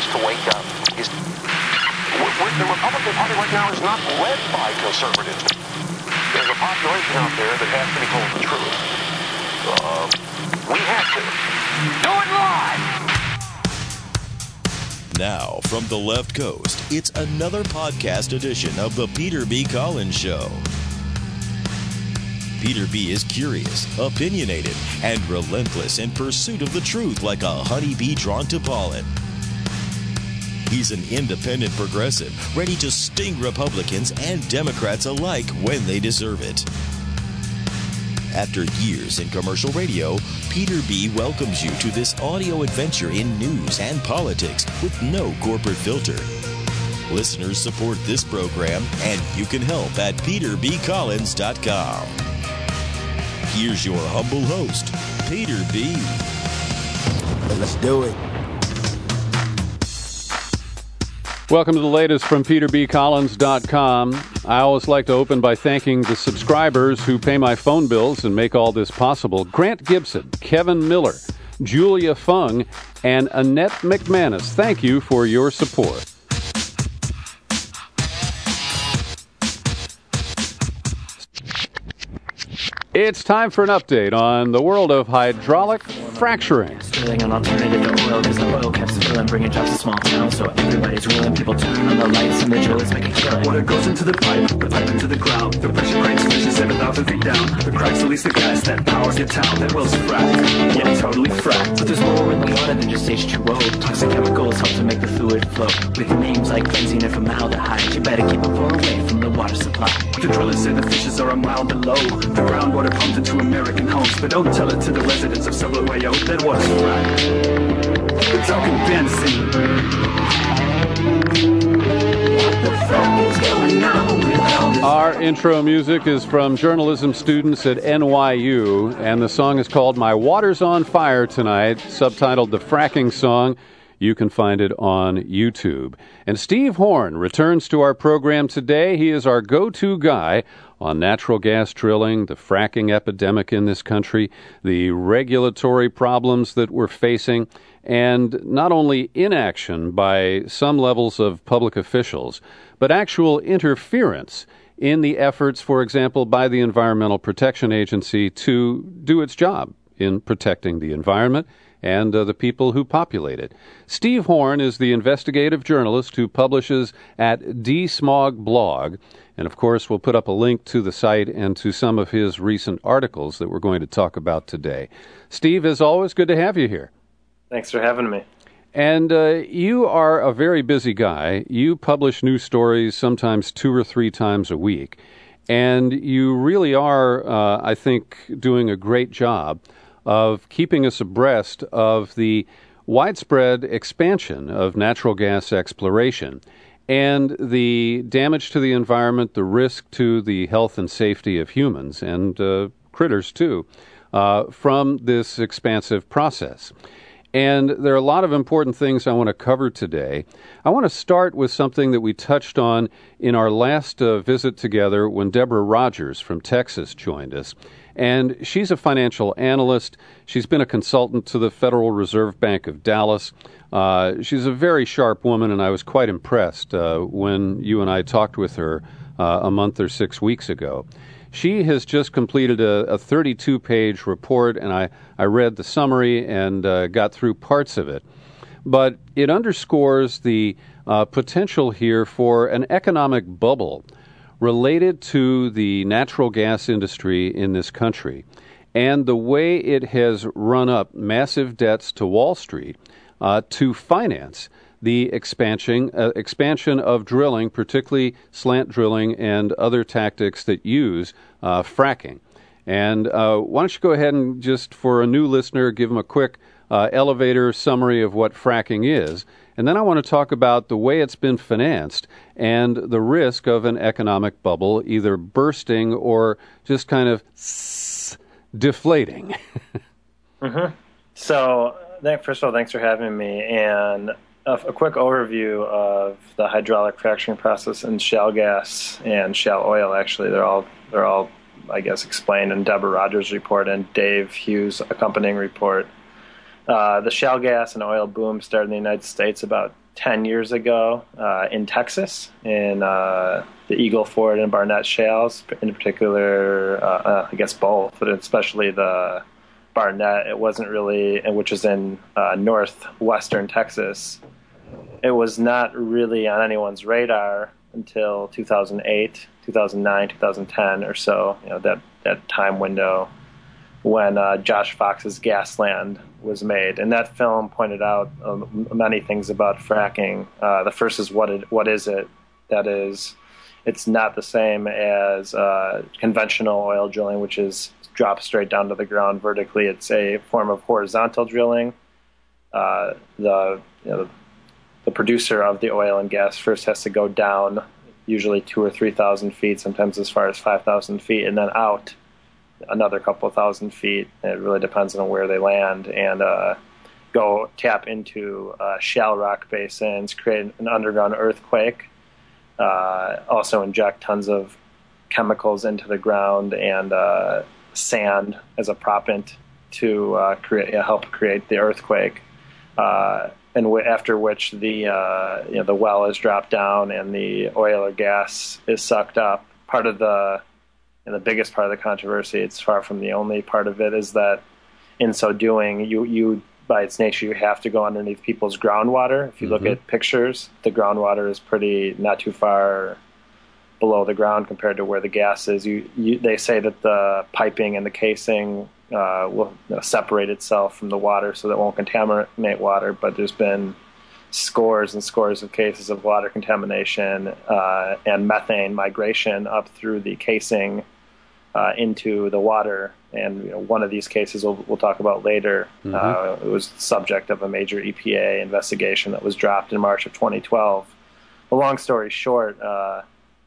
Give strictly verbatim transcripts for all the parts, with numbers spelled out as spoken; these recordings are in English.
needs to wake up is the Republican Party right now is not led by conservatives. There's a population out there that has to be told the truth. Uh, we have to. Do it live! Now, from the left coast, it's another podcast edition of the Peter B. Collins Show. Peter B. is curious, opinionated, and relentless in pursuit of the truth like a honeybee drawn to pollen. He's an independent progressive, ready to sting Republicans and Democrats alike when they deserve it. After years in commercial radio, Peter B. welcomes you to this audio adventure in news and politics with no corporate filter. Listeners support this program, and you can help at peter b collins dot com. Here's your humble host, Peter B. Let's do it. Welcome to the latest from peter b collins dot com. I always like to open by thanking the subscribers who pay my phone bills and make all this possible. Grant Gibson, Kevin Miller, Julia Fung, and Annette McManus. Thank you for your support. It's time for an update on the world of hydraulic fracturing. An alternative to oil because the oil keeps filling, bringing jobs to small towns, so everybody's willing. People turn on the lights and the drillers make a killing. Water goes into the pipe, the pipe into the ground. The pressure cranks fishes seven thousand feet down. The cracks release the gas that powers your town. That well's fracked, yeah, totally fracked. But there's more in the water than just H two O. Toxic chemicals help to make the fluid flow. With names like benzene and formaldehyde, you better keep them far away from the water supply. The drillers say the fishes are a mile below. The groundwater pumped into American homes, but don't tell it to the residents of Subway-O. That water's fracked. We're talking benzene. What the fuck is going on with all this? Our intro music is from journalism students at N Y U, and the song is called My Water's on Fire Tonight, subtitled The Fracking Song. You can find it on YouTube. And Steve Horn returns to our program today. He is our go-to guy on natural gas drilling, the fracking epidemic in this country, the regulatory problems that we're facing, and not only inaction by some levels of public officials, but actual interference in the efforts, for example, by the Environmental Protection Agency to do its job in protecting the environment and uh, the people who populate it. Steve Horn is the investigative journalist who publishes at D-Smog Blog. And, of course, we'll put up a link to the site and to some of his recent articles that we're going to talk about today. Steve, as always, good to have you here. Thanks for having me. And uh, you are a very busy guy. You publish news stories sometimes two or three times a week. And you really are, uh, I think, doing a great job of keeping us abreast of the widespread expansion of natural gas exploration and the damage to the environment, the risk to the health and safety of humans and uh, critters too, uh, from this expansive process. And there are a lot of important things I want to cover today. I want to start with something that we touched on in our last uh, visit together when Deborah Rogers from Texas joined us. And she's a financial analyst. She's been a consultant to the Federal Reserve Bank of Dallas. Uh, she's a very sharp woman, and I was quite impressed uh, when you and I talked with her uh, a month or six weeks ago. She has just completed a, a thirty-two page report, and I, I read the summary and uh, got through parts of it. But it underscores the uh, potential here for an economic bubble related to the natural gas industry in this country and the way it has run up massive debts to Wall Street uh, to finance the expansion uh, expansion of drilling, particularly slant drilling and other tactics that use uh, fracking. And uh, why don't you go ahead and just, for a new listener, give them a quick uh, elevator summary of what fracking is. And then I want to talk about the way it's been financed and the risk of an economic bubble either bursting or just kind of deflating. mm-hmm. So, first of all, thanks for having me. And a, a quick overview of the hydraulic fracturing process in shale gas and shale oil. Actually, they're all they're all, I guess, explained in Deborah Rogers' report and Dave Hughes' accompanying report. Uh, the shale gas and oil boom started in the United States about ten years ago uh, in Texas, in uh, the Eagle Ford and Barnett shales, in particular, uh, uh, I guess both, but especially the Barnett. It wasn't really, which is in uh, northwestern Texas. It was not really on anyone's radar until two thousand eight, two thousand nine, two thousand ten or so, you know, that, that time window when uh, Josh Fox's Gasland was made. And that film pointed out um, many things about fracking. Uh, the first is what it, what is it? That is, it's not the same as uh, conventional oil drilling, which is drop straight down to the ground vertically. It's a form of horizontal drilling. Uh, the, you know, the the producer of the oil and gas first has to go down, usually two or three thousand feet, sometimes as far as five thousand feet, and then out another couple of thousand feet. It really depends on where they land, and uh, go tap into uh, shale rock basins, create an underground earthquake, uh, also inject tons of chemicals into the ground and uh, sand as a proppant to uh, create, uh, help create the earthquake. Uh, and w- after which the uh, you know the well is dropped down and the oil or gas is sucked up. Part of the and the biggest part of the controversy, it's far from the only part of it, is that in so doing, you you by its nature you have to go underneath people's groundwater. If you mm-hmm. look at pictures, the groundwater is pretty not too far below the ground compared to where the gas is. You, you they say that the piping and the casing Uh, will you know, separate itself from the water so that it won't contaminate water, but there's been scores and scores of cases of water contamination uh, and methane migration up through the casing uh, into the water. And you know, one of these cases we'll, we'll talk about later. Mm-hmm. Uh, it was the subject of a major E P A investigation that was dropped in March of twenty twelve. But long story short, uh,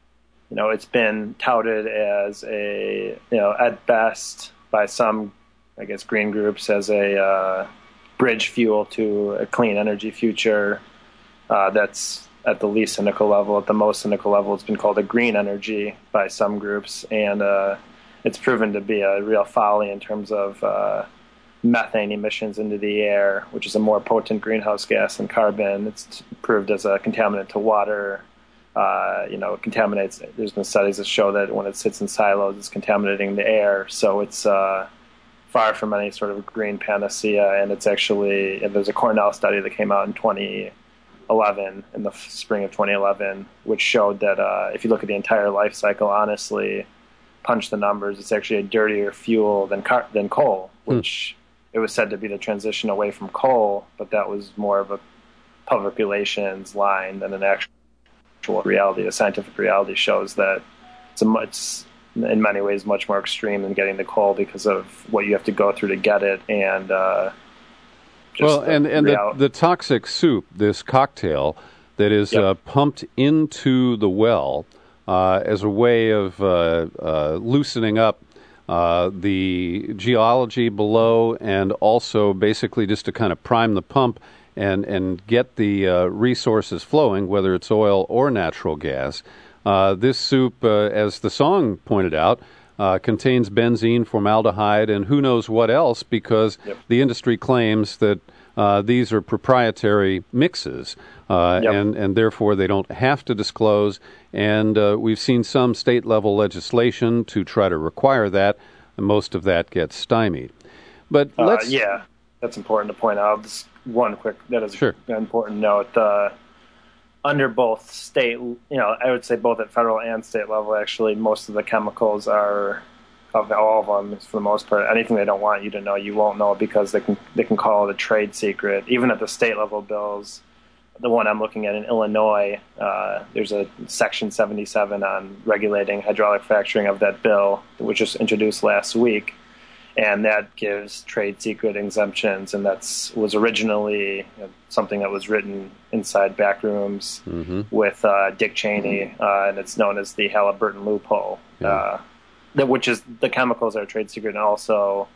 you know, it's been touted as a, you know, at best by some, I guess, green groups as a uh, bridge fuel to a clean energy future. Uh, that's at the least cynical level. At the most cynical level, it's been called a green energy by some groups, and uh, it's proven to be a real folly in terms of uh, methane emissions into the air, which is a more potent greenhouse gas than carbon. It's proved as a contaminant to water. Uh, you know, it contaminates. There's been studies that show that when it sits in silos, it's contaminating the air. So it's uh, far from any sort of green panacea. And it's actually, and there's a Cornell study that came out in twenty eleven, in the spring of twenty eleven, which showed that uh, if you look at the entire life cycle, honestly, punch the numbers, it's actually a dirtier fuel than car- than coal, which hmm. it was said to be the transition away from coal, but that was more of a public relations line than an actual reality. The scientific reality shows that it's, a much, in many ways much more extreme than getting the coal because of what you have to go through to get it. And uh, just well, and and the, the toxic soup, this cocktail that is yep. uh, pumped into the well uh, as a way of uh, uh, loosening up uh, the geology below, and also basically just to kind of prime the pump and and get the uh, resources flowing, whether it's oil or natural gas. Uh, this soup, uh, as the song pointed out, uh, contains benzene, formaldehyde, and who knows what else, because yep. the industry claims that uh, these are proprietary mixes, uh, yep. and, and therefore they don't have to disclose. And uh, we've seen some state-level legislation to try to require that, and most of that gets stymied. But uh, let's... Yeah, that's important to point out. Just one quick, that is sure. an important note. Uh, under both state, you know, I would say both at federal and state level, actually, most of the chemicals are, of all of them, for the most part, anything they don't want you to know, you won't know because they can they can call it a trade secret. Even at the state level bills, the one I'm looking at in Illinois, uh, there's a Section seventy-seven on regulating hydraulic fracturing of that bill, which was introduced last week. And that gives trade secret exemptions, and that's was originally you know, something that was written inside back rooms mm-hmm. with uh, Dick Cheney, uh, and it's known as the Halliburton loophole, yeah. uh, that, which is the chemicals are trade secret, and also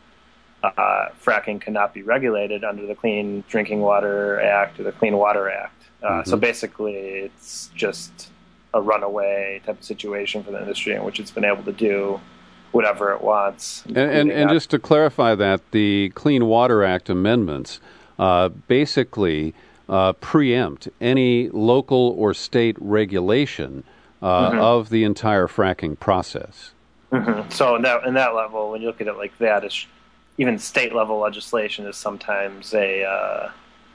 uh, fracking cannot be regulated under the Clean Drinking Water Act or the Clean Water Act. Uh, mm-hmm. So basically, it's just a runaway type of situation for the industry in which it's been able to do whatever it wants. And, and, and just to clarify that, the Clean Water Act amendments uh, basically uh, preempt any local or state regulation uh, mm-hmm. of the entire fracking process. Mm-hmm. So in that, in that level, when you look at it like that, it's, even state-level legislation is sometimes a, uh,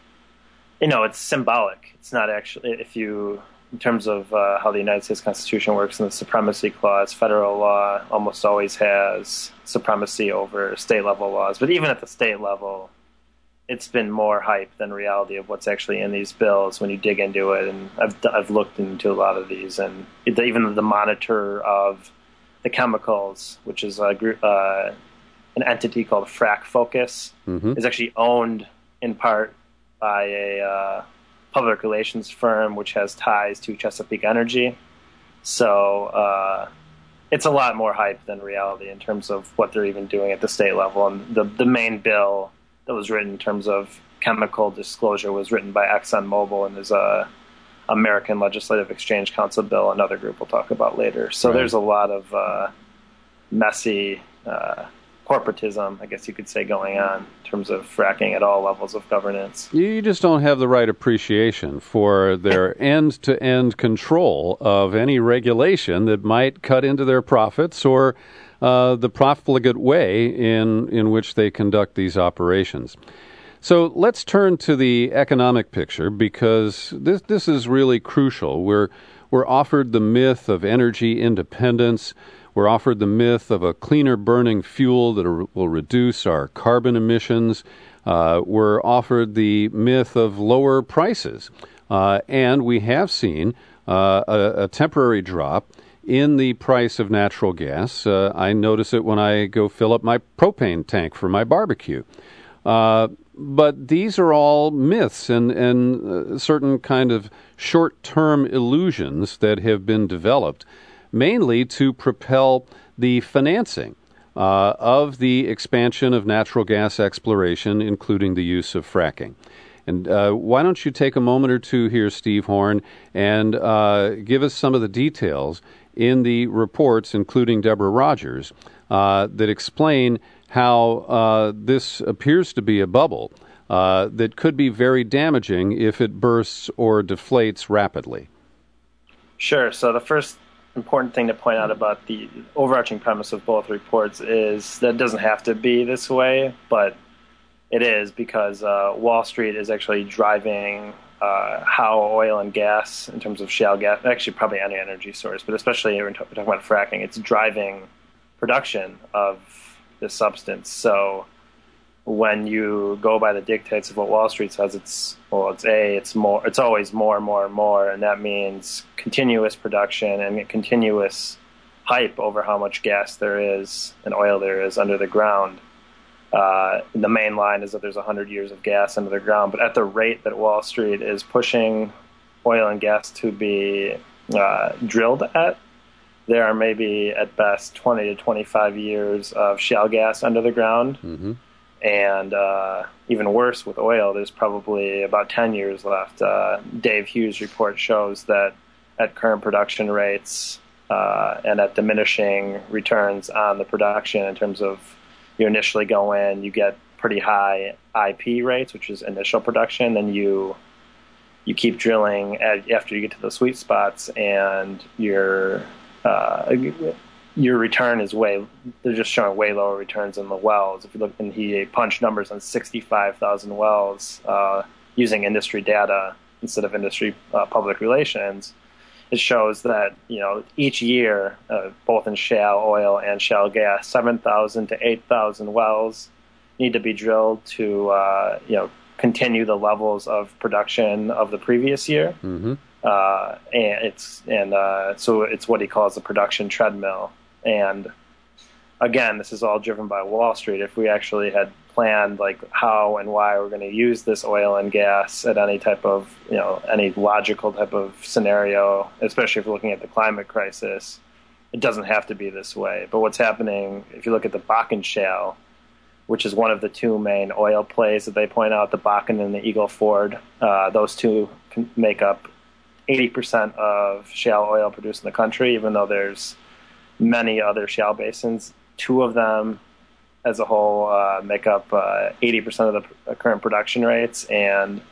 you know, it's symbolic. It's not actually, if you, in terms of uh, how the United States Constitution works in the supremacy clause, federal law almost always has supremacy over state-level laws. But even at the state level, it's been more hype than reality of what's actually in these bills when you dig into it. And I've I've looked into a lot of these, and even the monitor of the chemicals, which is a group, uh, an entity called Frac Focus, mm-hmm. is actually owned in part by a uh, public relations firm which has ties to Chesapeake Energy. So uh, it's a lot more hype than reality in terms of what they're even doing at the state level. And the the main bill that was written in terms of chemical disclosure was written by ExxonMobil and is a American Legislative Exchange Council bill, another group we'll talk about later. So right. There's a lot of uh, messy uh, corporatism, I guess you could say, going on in terms of fracking at all levels of governance. You just don't have the right appreciation for their end-to-end control of any regulation that might cut into their profits or uh, the profligate way in, in which they conduct these operations. So let's turn to the economic picture, because this this is really crucial. We're we're offered the myth of energy independence. We're offered the myth of a cleaner burning fuel that are, will reduce our carbon emissions. Uh, we're offered the myth of lower prices. Uh, and we have seen uh, a, a temporary drop in the price of natural gas. Uh, I notice it when I go fill up my propane tank for my barbecue. Uh, but these are all myths and, and uh, certain kind of short-term illusions that have been developed, mainly to propel the financing uh, of the expansion of natural gas exploration, including the use of fracking. And uh, why don't you take a moment or two here, Steve Horn, and uh, give us some of the details in the reports, including Deborah Rogers, uh, that explain how uh, this appears to be a bubble uh, that could be very damaging if it bursts or deflates rapidly. Sure. So the first important thing to point out about the overarching premise of both reports is that it doesn't have to be this way, but it is, because uh, Wall Street is actually driving uh, how oil and gas, in terms of shale gas, actually probably any energy source, but especially when we're talking about fracking, it's driving production of this substance. So when you go by the dictates of what Wall Street says, it's well, it's a, it's more, it's always more and more and more, and that means continuous production and continuous hype over how much gas there is and oil there is under the ground. Uh, the main line is that there's one hundred years of gas under the ground, but at the rate that Wall Street is pushing oil and gas to be uh, drilled at, there are maybe at best twenty to twenty-five years of shale gas under the ground. Mm-hmm. And uh, even worse with oil, there's probably about ten years left. Uh, Dave Hughes' report shows that at current production rates uh, and at diminishing returns on the production, in terms of you initially go in, you get pretty high I P rates, which is initial production, then you you keep drilling at, after you get to the sweet spots, and your uh, your return is way, they're just showing way lower returns in the wells. If you look, and he punched numbers on sixty-five thousand wells uh, using industry data instead of industry uh, public relations. It shows that, you know, each year, uh, both in shale oil and shale gas, seven thousand to eight thousand wells need to be drilled to, uh, you know, continue the levels of production of the previous year. Mm-hmm. Uh, and it's and uh, so it's what he calls the production treadmill. And again, this is all driven by Wall Street. If we actually had planned like how and why we're going to use this oil and gas at any type of, you know, any logical type of scenario, especially if we're looking at the climate crisis, it doesn't have to be this way. But what's happening, if you look at the Bakken Shale, which is one of the two main oil plays that they point out, the Bakken and the Eagle Ford, uh, those two can make up eighty percent of shale oil produced in the country, even though there's many other shale basins. Two of them as a whole uh, make up uh, eighty percent of the current production rates, and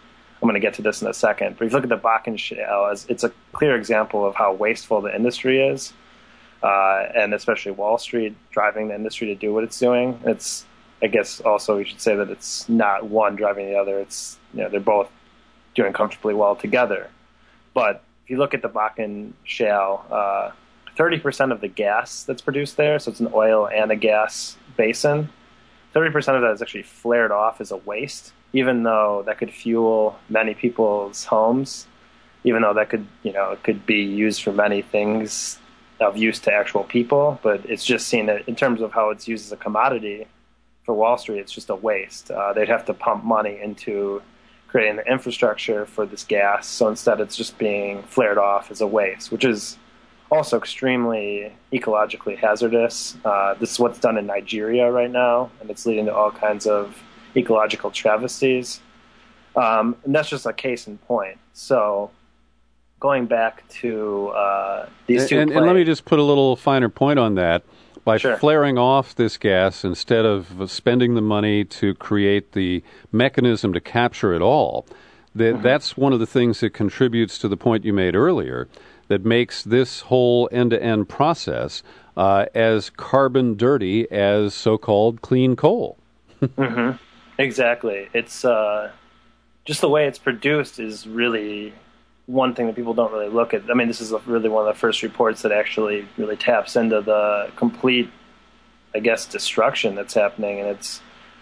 I'm going to get to this in a second. But if you look at the Bakken Shale, it's a clear example of how wasteful the industry is, uh, and especially Wall Street driving the industry to do what it's doing. It's, I guess, also we should say that it's not one driving the other. It's, you know, they're both doing comfortably well together. But if you look at the Bakken Shale, uh, thirty percent of the gas that's produced there, so it's an oil and a gas basin, thirty percent of that is actually flared off as a waste, even though that could fuel many people's homes, even though that could, you know, it could be used for many things of use to actual people. But it's just seen that in terms of how it's used as a commodity for Wall Street, it's just a waste. Uh, they'd have to pump money into creating the infrastructure for this gas. So instead it's just being flared off as a waste, which is also extremely ecologically hazardous. Uh, this is what's done in Nigeria right now, and it's leading to all kinds of ecological travesties. Um, and that's just a case in point. So going back to uh, these two and, plays, and let me just put a little finer point on that. By Sure. flaring off this gas, instead of spending the money to create the mechanism to capture it all, that, mm-hmm. that's one of the things that contributes to the point you made earlier, that makes this whole end-to-end process uh, as carbon dirty as so-called clean coal. mm-hmm. Exactly. It's uh, just the way it's produced is really one thing that people don't really look at. I mean, this is really one of the first reports that actually really taps into the complete, I guess, destruction that's happening. And it's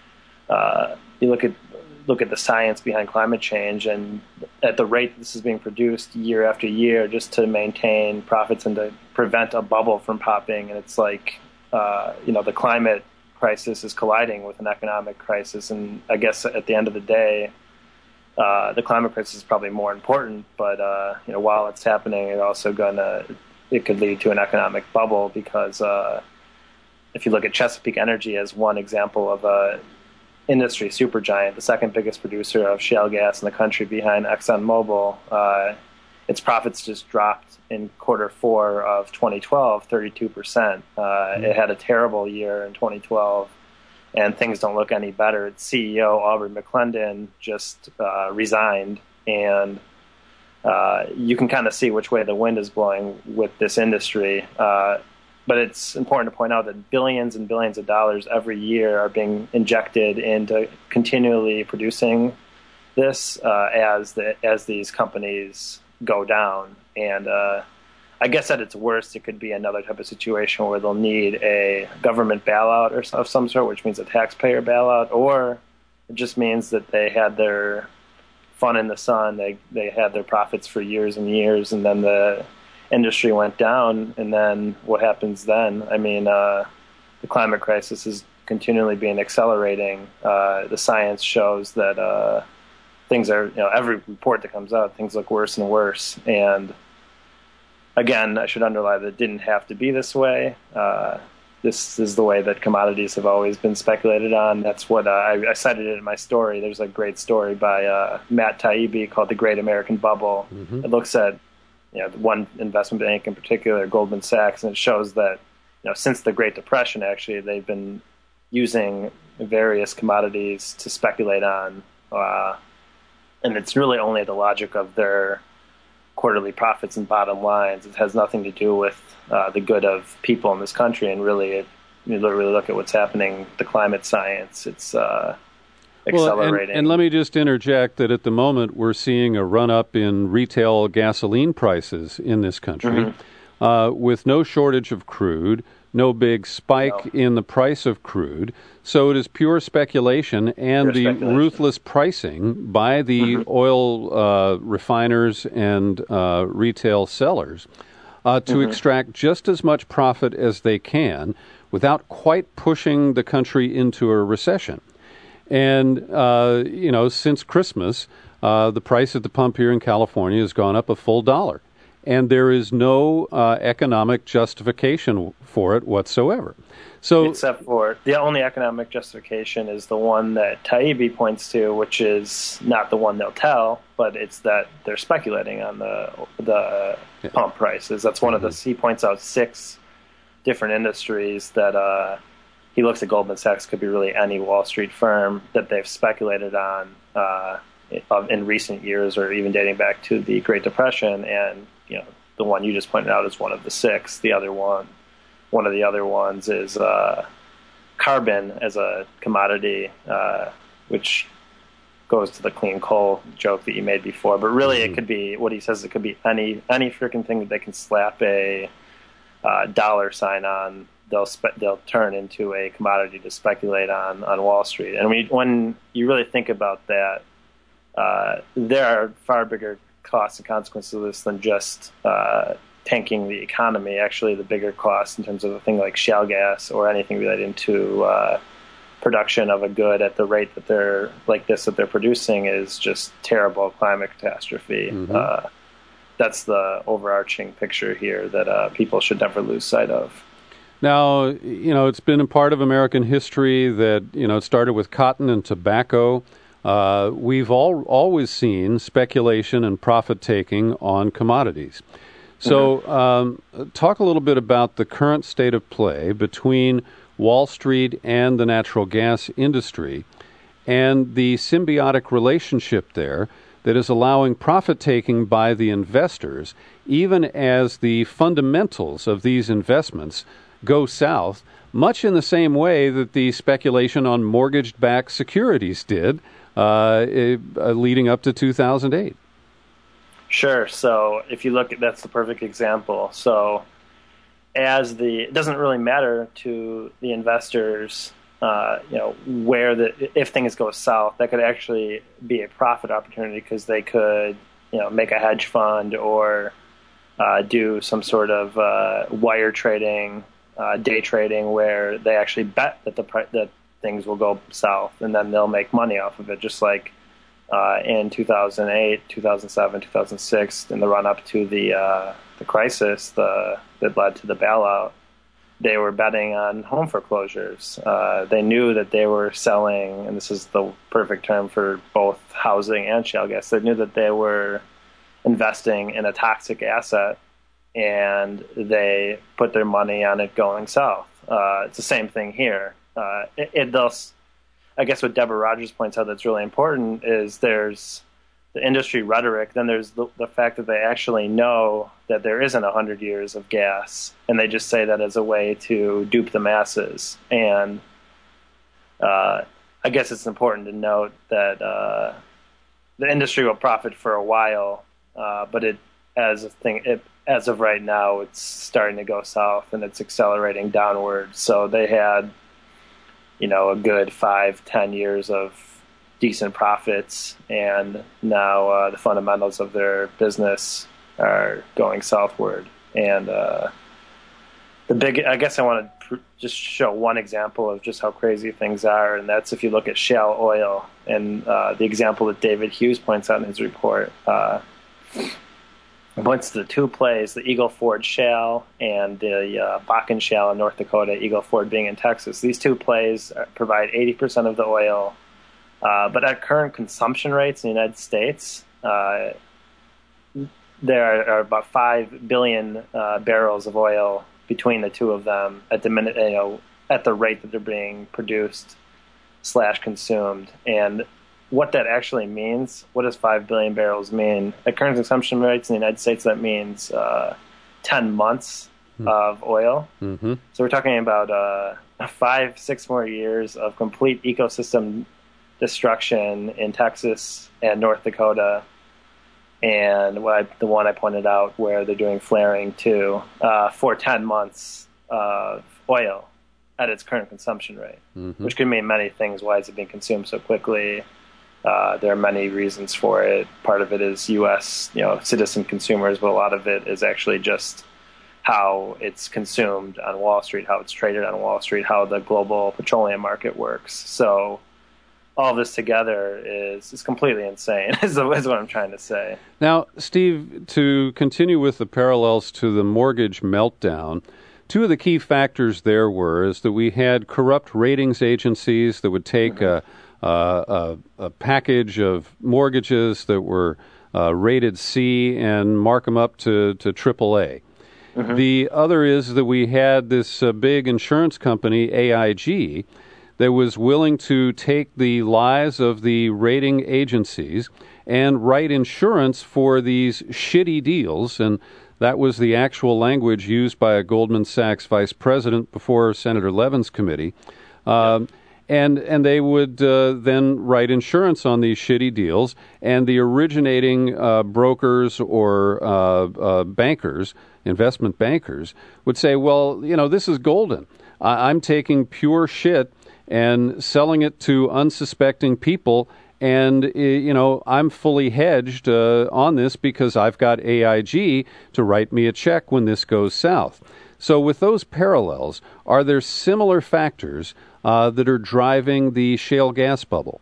uh, you look at look at the science behind climate change, and at the rate this is being produced year after year, just to maintain profits and to prevent a bubble from popping. And it's like, uh, you know, the climate crisis is colliding with an economic crisis. And I guess at the end of the day, Uh, the climate crisis is probably more important, but uh, you know, while it's happening, it's also gonna it could lead to an economic bubble, because uh, if you look at Chesapeake Energy as one example of a industry supergiant, the second biggest producer of shale gas in the country behind ExxonMobil, uh, its profits just dropped in quarter four of twenty twelve, thirty-two percent. Uh, mm-hmm. It had a terrible year in twenty twelve. And things don't look any better. Its C E O, Aubrey McClendon, just uh, resigned, and uh, you can kind of see which way the wind is blowing with this industry. Uh, but it's important to point out that billions and billions of dollars every year are being injected into continually producing this uh, as the as these companies go down. And uh, I guess at its worst, it could be another type of situation where they'll need a government bailout or of some sort, which means a taxpayer bailout, or it just means that they had their fun in the sun. They they had their profits for years and years, and then the industry went down. And then what happens then? I mean, uh, the climate crisis is continually being accelerating. Uh, the science shows that uh, things are, you know, every report that comes out, things look worse and worse. And again, I should underline that it didn't have to be this way. Uh, this is the way that commodities have always been speculated on. That's what uh, I, I cited it in my story. There's a great story by uh, Matt Taibbi called "The Great American Bubble." Mm-hmm. It looks at, you know, one investment bank in particular, Goldman Sachs, and it shows that, you know, since the Great Depression, actually, they've been using various commodities to speculate on, uh, and it's really only the logic of their quarterly profits and bottom lines. It has nothing to do with uh, the good of people in this country. And really, it, you really look at what's happening, the climate science, it's uh, accelerating. Well, and, and let me just interject that at the moment we're seeing a run-up in retail gasoline prices in this country, mm-hmm. uh, with no shortage of crude, no big spike no. in the price of crude. So it is pure speculation and pure the speculation. ruthless pricing by the mm-hmm. oil uh, refiners and uh, retail sellers uh, to mm-hmm. extract just as much profit as they can without quite pushing the country into a recession. And, uh, you know, since Christmas, uh, the price at the pump here in California has gone up a full dollar. And there is no uh, economic justification for it whatsoever. So, except for the only economic justification is the one that Taibbi points to, which is not the one they'll tell, but it's that they're speculating on the the yeah. pump prices. That's one mm-hmm. of the. He points out six different industries that uh, he looks at Goldman Sachs, could be really any Wall Street firm that they've speculated on. Uh, of, in recent years, or even dating back to the Great Depression. And you know, the one you just pointed out is one of the six. The other one, one of the other ones is uh, carbon as a commodity, uh, which goes to the clean coal joke that you made before. But really, mm-hmm. it could be what he says. It could be any any freaking thing that they can slap a uh, dollar sign on. They'll spe- they'll turn into a commodity to speculate on on Wall Street. And when you, when you really think about that, uh, there are far bigger costs and consequences of this than just uh, tanking the economy. Actually, the bigger cost in terms of a thing like shale gas or anything related to uh, production of a good at the rate that they're like this that they're producing is just terrible climate catastrophe. Mm-hmm. Uh, that's the overarching picture here that uh, people should never lose sight of. Now, you know, it's been a part of American history that, you know, it started with cotton and tobacco. Uh, we've all always seen speculation and profit-taking on commodities. So mm-hmm. um, talk a little bit about the current state of play between Wall Street and the natural gas industry and the symbiotic relationship there that is allowing profit-taking by the investors, even as the fundamentals of these investments go south, much in the same way that the speculation on mortgage-backed securities did uh, it, uh, leading up to two thousand eight. Sure. So if you look at, that's the perfect example. So as the, it doesn't really matter to the investors, uh, you know, where the, if things go south, that could actually be a profit opportunity because they could, you know, make a hedge fund or uh, do some sort of uh, wire trading, Uh, day trading, where they actually bet that the that things will go south, and then they'll make money off of it. Just like uh, in two thousand eight, two thousand seven, two thousand six, in the run up to the uh, the crisis, the that led to the bailout, they were betting on home foreclosures. Uh, they knew that they were selling, and this is the perfect term for both housing and shale gas. They knew that they were investing in a toxic asset, and they put their money on it going south. Uh, it's the same thing here. Uh, it, it thus, I guess what Deborah Rogers points out that's really important is there's the industry rhetoric, then there's the, the fact that they actually know that there isn't one hundred years of gas, and they just say that as a way to dupe the masses. And uh, I guess it's important to note that uh, the industry will profit for a while, uh, but it as a thing, it as of right now, it's starting to go south and it's accelerating downward. So they had, you know, a good five, ten years of decent profits, and now uh, the fundamentals of their business are going southward. And uh, the big, I guess I want to pr- just show one example of just how crazy things are, and that's if you look at shale oil and uh, the example that David Hughes points out in his report. Uh, Points to the two plays, the Eagle Ford Shale and the uh, Bakken Shale in North Dakota, Eagle Ford being in Texas. These two plays provide eighty percent of the oil, uh, but at current consumption rates in the United States, uh, there are, are about five billion uh, barrels of oil between the two of them at the minute, you know, at the rate that they're being produced slash consumed. And what that actually means, what does five billion barrels mean? At current consumption rates in the United States, that means uh, ten months mm-hmm. of oil. Mm-hmm. So we're talking about uh, five, six more years of complete ecosystem destruction in Texas and North Dakota. And what I, the one I pointed out where they're doing flaring too, uh, for ten months of oil at its current consumption rate, mm-hmm. which could mean many things. Why is it being consumed so quickly? Uh, there are many reasons for it. Part of it is U S, you know, citizen consumers, but a lot of it is actually just how it's consumed on Wall Street, how it's traded on Wall Street, how the global petroleum market works. So all of this together is is completely insane, is, is what I'm trying to say. Now, Steve, to continue with the parallels to the mortgage meltdown, two of the key factors there were is that we had corrupt ratings agencies that would take mm-hmm. a Uh, a, a package of mortgages that were uh, rated C and mark them up to, to triple A. Mm-hmm. The other is that we had this uh, big insurance company, A I G, that was willing to take the lies of the rating agencies and write insurance for these shitty deals. And that was the actual language used by a Goldman Sachs vice president before Senator Levin's committee. Um, and and they would uh, then write insurance on these shitty deals, and the originating uh, brokers or uh, uh, bankers, investment bankers, would say, well, you know, this is golden. I- I'm taking pure shit and selling it to unsuspecting people, and, you know, I'm fully hedged uh, on this because I've got A I G to write me a check when this goes south. So with those parallels, are there similar factors uh, that are driving the shale gas bubble?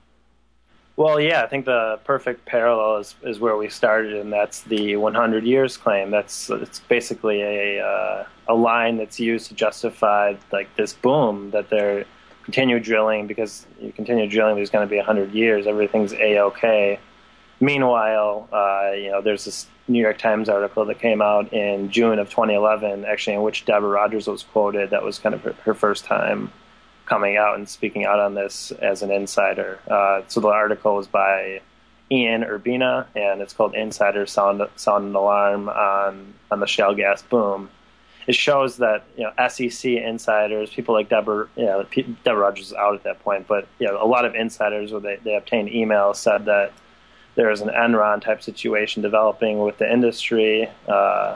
Well, yeah, I think the perfect parallel is, is where we started, and that's the one hundred years claim. That's it's basically a uh, a line that's used to justify like this boom that they're continue drilling because you continue drilling. There's going to be one hundred years. Everything's A-okay. Meanwhile, uh, you know, there's this New York Times article that came out in June of twenty eleven, actually, in which Deborah Rogers was quoted. That was kind of her, her first time coming out and speaking out on this as an insider. Uh, so the article was by Ian Urbina, and it's called "Insider Sound, Sound an Alarm on on the Shale Gas Boom." It shows that, you know, S E C insiders, people like Deborah, you know, Deborah Rogers is out at that point, but, you know, a lot of insiders, where they, they obtained emails, said that there is an Enron type situation developing with the industry, uh,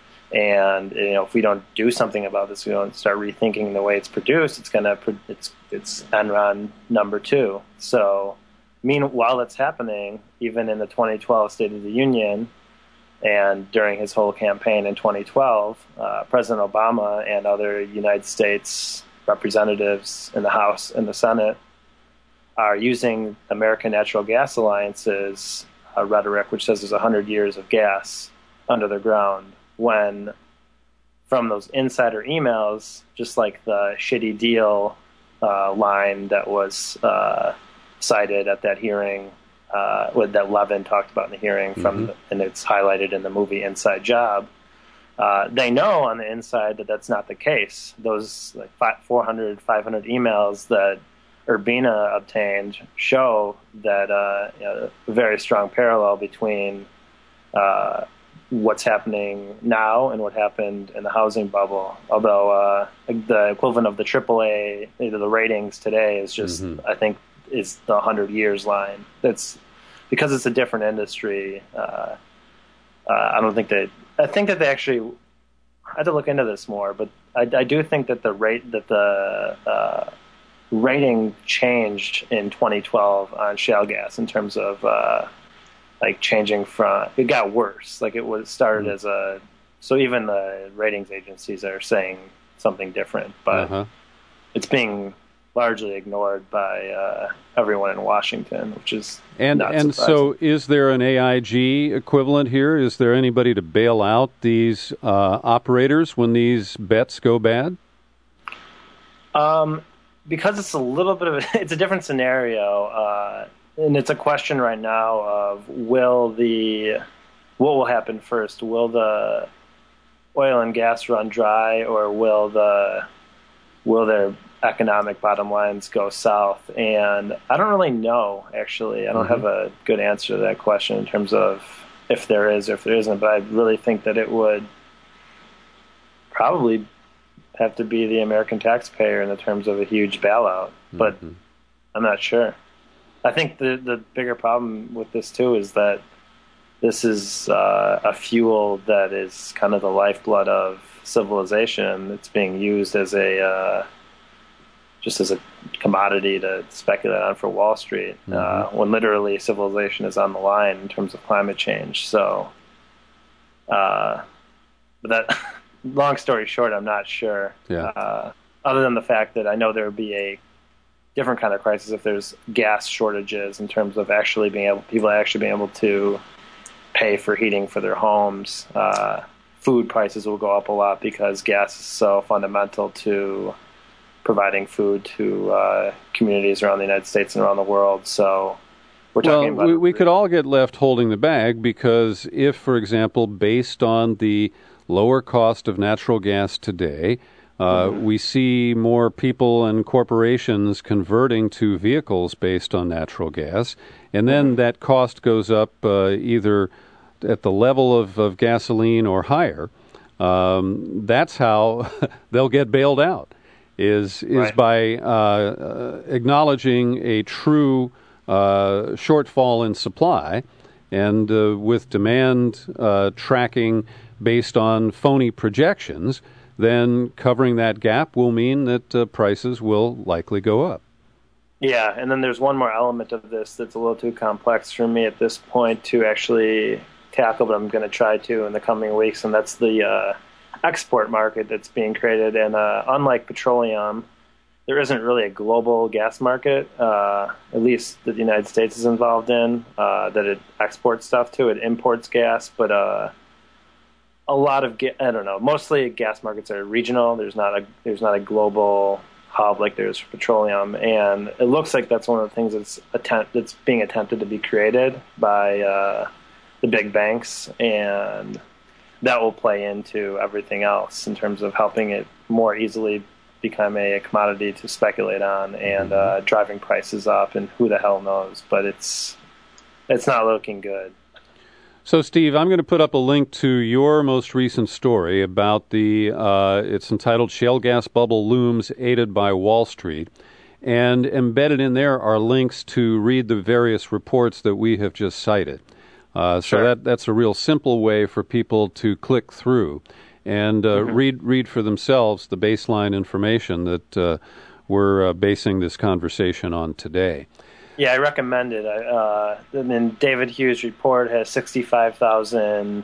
and, you know, if we don't do something about this, we don't start rethinking the way it's produced, it's gonna it's it's Enron number two. So, meanwhile, that's happening, even in the twenty twelve State of the Union. And during his whole campaign in twenty twelve, uh, President Obama and other United States representatives in the House and the Senate are using American Natural Gas Alliance's uh, rhetoric, which says there's one hundred years of gas under the ground, when from those insider emails, just like the shitty deal uh, line that was uh, cited at that hearing, Uh, that Levin talked about in the hearing, from mm-hmm. the, and it's highlighted in the movie Inside Job. Uh, they know on the inside that that's not the case. Those like five, four hundred, five hundred emails that Urbina obtained show that uh, you know, a very strong parallel between uh, what's happening now and what happened in the housing bubble. Although uh, the equivalent of the triple A, the ratings today is just, mm-hmm. I think, is the one hundred years line. That's because it's a different industry. Uh, uh, I don't think that. I think that they actually. I had to look into this more, but I, I do think that the rate that the uh, rating changed in twenty twelve on shale gas in terms of uh, like changing from. It got worse. Like it was started mm-hmm. as a. So even the ratings agencies are saying something different, but uh-huh. it's being largely ignored by uh, everyone in Washington, which is and not and surprising. So, is there an A I G equivalent here? Is there anybody to bail out these uh, operators when these bets go bad? Um, because it's a little bit of a, it's a different scenario, uh, and it's a question right now of will the what will happen first? Will the oil and gas run dry, or will the will there economic bottom lines go south? And I don't really know, actually. I don't mm-hmm. have a good answer to that question in terms of if there is or if there isn't, but I really think that it would probably have to be the American taxpayer in the terms of a huge bailout, but mm-hmm. I'm not sure. I think the, the bigger problem with this, too, is that this is uh, a fuel that is kind of the lifeblood of civilization. It's being used as a uh, just as a commodity to speculate on for Wall Street, mm-hmm. uh, when literally civilization is on the line in terms of climate change. So, uh, but that, long story short, I'm not sure. Yeah. Uh, other than the fact that I know there would be a different kind of crisis if there's gas shortages in terms of actually being able, people actually being able to pay for heating for their homes. Uh, food prices will go up a lot because gas is so fundamental to providing food to uh, communities around the United States and around the world. So we're talking well, about... We, we could all get left holding the bag because if, for example, based on the lower cost of natural gas today, Uh, we see more people and corporations converting to vehicles based on natural gas, and then that cost goes up uh, either at the level of, of gasoline or higher. Um, that's how they'll get bailed out, is is Right. by uh, uh, acknowledging a true uh, shortfall in supply, and uh, with demand uh, tracking based on phony projections, then covering that gap will mean that uh, prices will likely go up. Yeah, and then there's one more element of this that's a little too complex for me at this point to actually tackle, but I'm going to try to in the coming weeks, and that's the uh, export market that's being created. And uh, unlike petroleum, there isn't really a global gas market, uh, at least that the United States is involved in, uh, that it exports stuff to. It imports gas, but uh, a lot of ga- I don't know. Mostly gas markets are regional. There's not a there's not a global hub like there is for petroleum, and it looks like that's one of the things that's attempt that's being attempted to be created by uh, the big banks, and that will play into everything else in terms of helping it more easily become a commodity to speculate on and uh, driving prices up. And who the hell knows? But it's it's not looking good. So, Steve, I'm going to put up a link to your most recent story about the, uh, it's entitled Shale Gas Bubble Looms Aided by Wall Street. And embedded in there are links to read the various reports that we have just cited. Uh, so Sure. that that's a real simple way for people to click through and uh, Mm-hmm. read read for themselves the baseline information that uh, we're uh, basing this conversation on today. Yeah, I recommend it. Uh, I mean, David Hughes' report has sixty-five thousand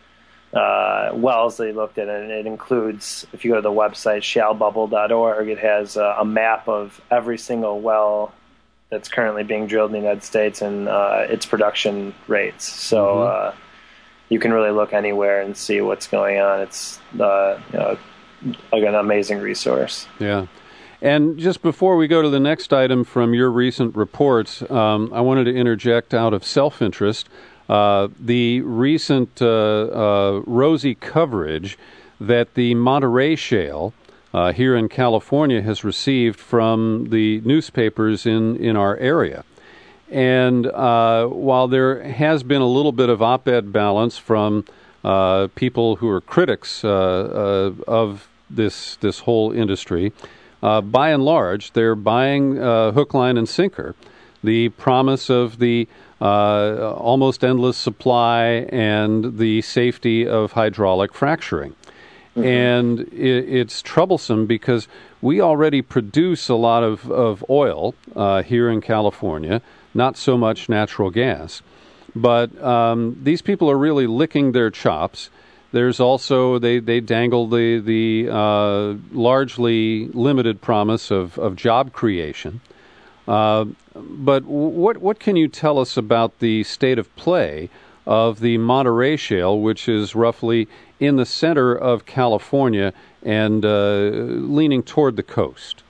uh, wells that he looked at, and it includes, if you go to the website, shale bubble dot org, it has uh, a map of every single well that's currently being drilled in the United States and uh, its production rates. So Mm-hmm. uh, you can really look anywhere and see what's going on. It's uh, you know, like an amazing resource. Yeah. And just before we go to the next item from your recent reports, um, I wanted to interject out of self-interest uh, the recent uh, uh, rosy coverage that the Monterey Shale uh, here in California has received from the newspapers in, in our area. And uh, while there has been a little bit of op-ed balance from uh, people who are critics uh, uh, of this this whole industry, Uh, by and large, they're buying uh, hook, line, and sinker. The promise of the uh, almost endless supply and the safety of hydraulic fracturing. Mm-hmm. And it, it's troublesome because we already produce a lot of, of oil uh, here in California, not so much natural gas. But um, these people are really licking their chops. There's also, they, they dangle the, the uh, largely limited promise of, of job creation. Uh, but what what can you tell us about the state of play of the Monterey Shale, which is roughly in the center of California and uh, leaning toward the coast?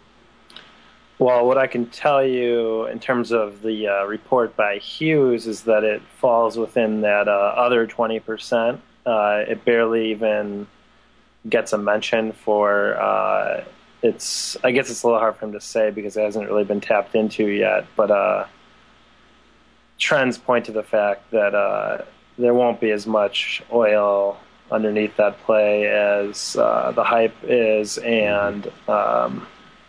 Well, what I can tell you in terms of the uh, report by Hughes is that it falls within that uh, other twenty percent. Uh, it barely even gets a mention for uh, it's. I guess it's a little hard for him to say because it hasn't really been tapped into yet. But uh, trends point to the fact that uh, there won't be as much oil underneath that play as uh, the hype is, and um,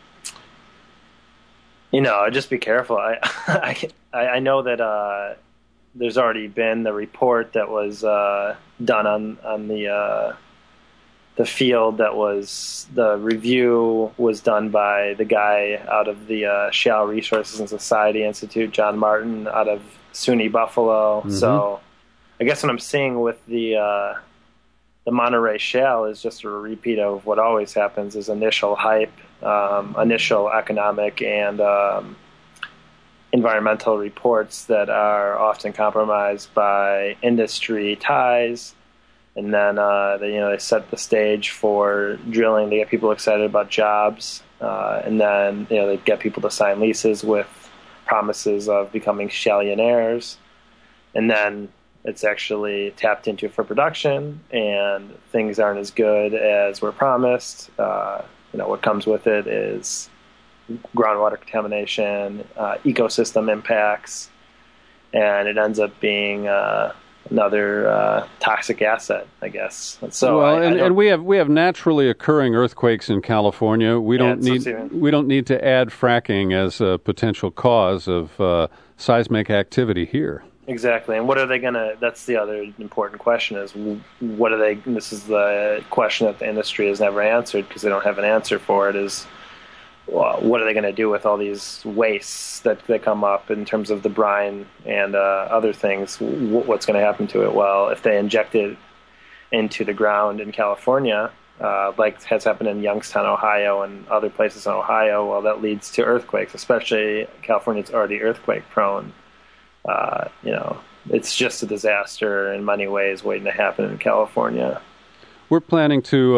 you know, just be careful. I I, I know that. Uh, There's already been the report that was uh, done on on the uh, the field. That was the review was done by the guy out of the uh, Shale Resources and Society Institute, John Martin, out of SUNY Buffalo. Mm-hmm. So, I guess what I'm seeing with the uh, the Monterey Shale is just a repeat of what always happens: is initial hype, um, initial economic and um, environmental reports that are often compromised by industry ties, and then uh, they, you know, they set the stage for drilling to get people excited about jobs, uh, and then you know they get people to sign leases with promises of becoming shalionaires, and then it's actually tapped into for production, and things aren't as good as were promised. Uh, you know, what comes with it is groundwater contamination, uh, ecosystem impacts, and it ends up being uh, another uh, toxic asset, I guess. So, well, I, and, I and we have we have naturally occurring earthquakes in California. We Yeah, don't need so- we don't need to add fracking as a potential cause of uh, seismic activity here. Exactly, and what are they going to? That's the other important question: is what are they? This is the question that the industry has never answered because they don't have an answer for it. Is well, what are they going to do with all these wastes that that come up in terms of the brine and uh, other things? W- what's going to happen to it? Well, if they inject it into the ground in California, uh, like has happened in Youngstown, Ohio, and other places in Ohio, well, that leads to earthquakes. Especially California's already earthquake prone. Uh, you know, it's just a disaster in many ways waiting to happen in California. We're planning to uh,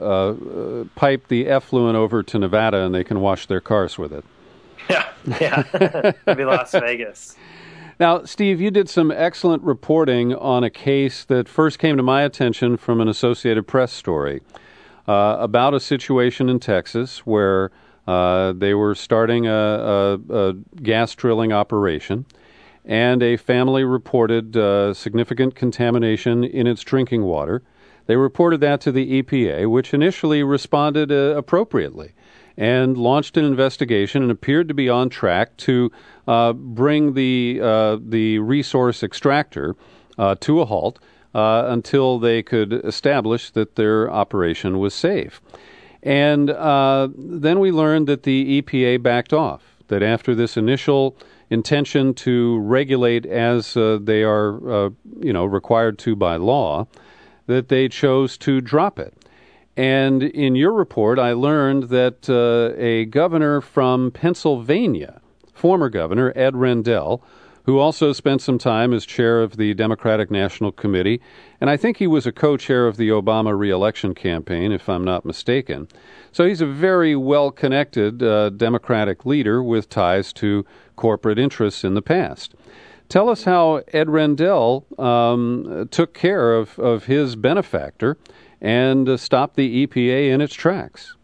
uh, pipe the effluent over to Nevada, and they can wash their cars with it. Yeah, yeah. Maybe Las Vegas. Now, Steve, you did some excellent reporting on a case that first came to my attention from an Associated Press story uh, about a situation in Texas where uh, they were starting a, a, a gas drilling operation, and a family reported uh, significant contamination in its drinking water. They reported that to the E P A, which initially responded uh, appropriately and launched an investigation and appeared to be on track to uh, bring the uh, the resource extractor uh, to a halt uh, until they could establish that their operation was safe. And uh, then we learned that the E P A backed off, that after this initial intention to regulate as uh, they are, uh, you know, required to by law, that they chose to drop it. And in your report, I learned that uh, a governor from Pennsylvania, former governor Ed Rendell, who also spent some time as chair of the Democratic National Committee, and I think he was a co-chair of the Obama re-election campaign, if I'm not mistaken. So he's a very well-connected uh, Democratic leader with ties to corporate interests in the past. Tell us how Ed Rendell um, took care of, of his benefactor and uh, stopped the E P A in its tracks.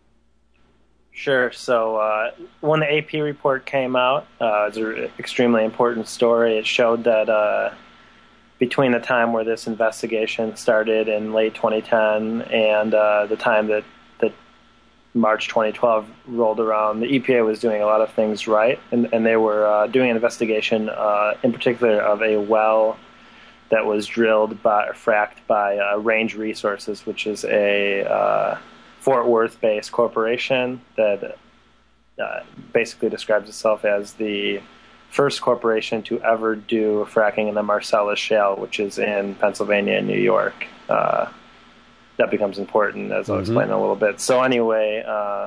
Sure. So uh, when the A P report came out, uh, it was an extremely important story. It showed that uh, between the time where this investigation started in late twenty ten and uh, the time that, that March twenty twelve rolled around, the E P A was doing a lot of things right, and, and they were uh, doing an investigation uh, in particular of a well that was drilled by, or fracked by uh, Range Resources, which is a uh, Fort Worth-based corporation that uh, basically describes itself as the first corporation to ever do fracking in the Marcellus Shale, which is in Pennsylvania and New York. Uh, that becomes important, as I'll Mm-hmm. explain in a little bit. So anyway, uh,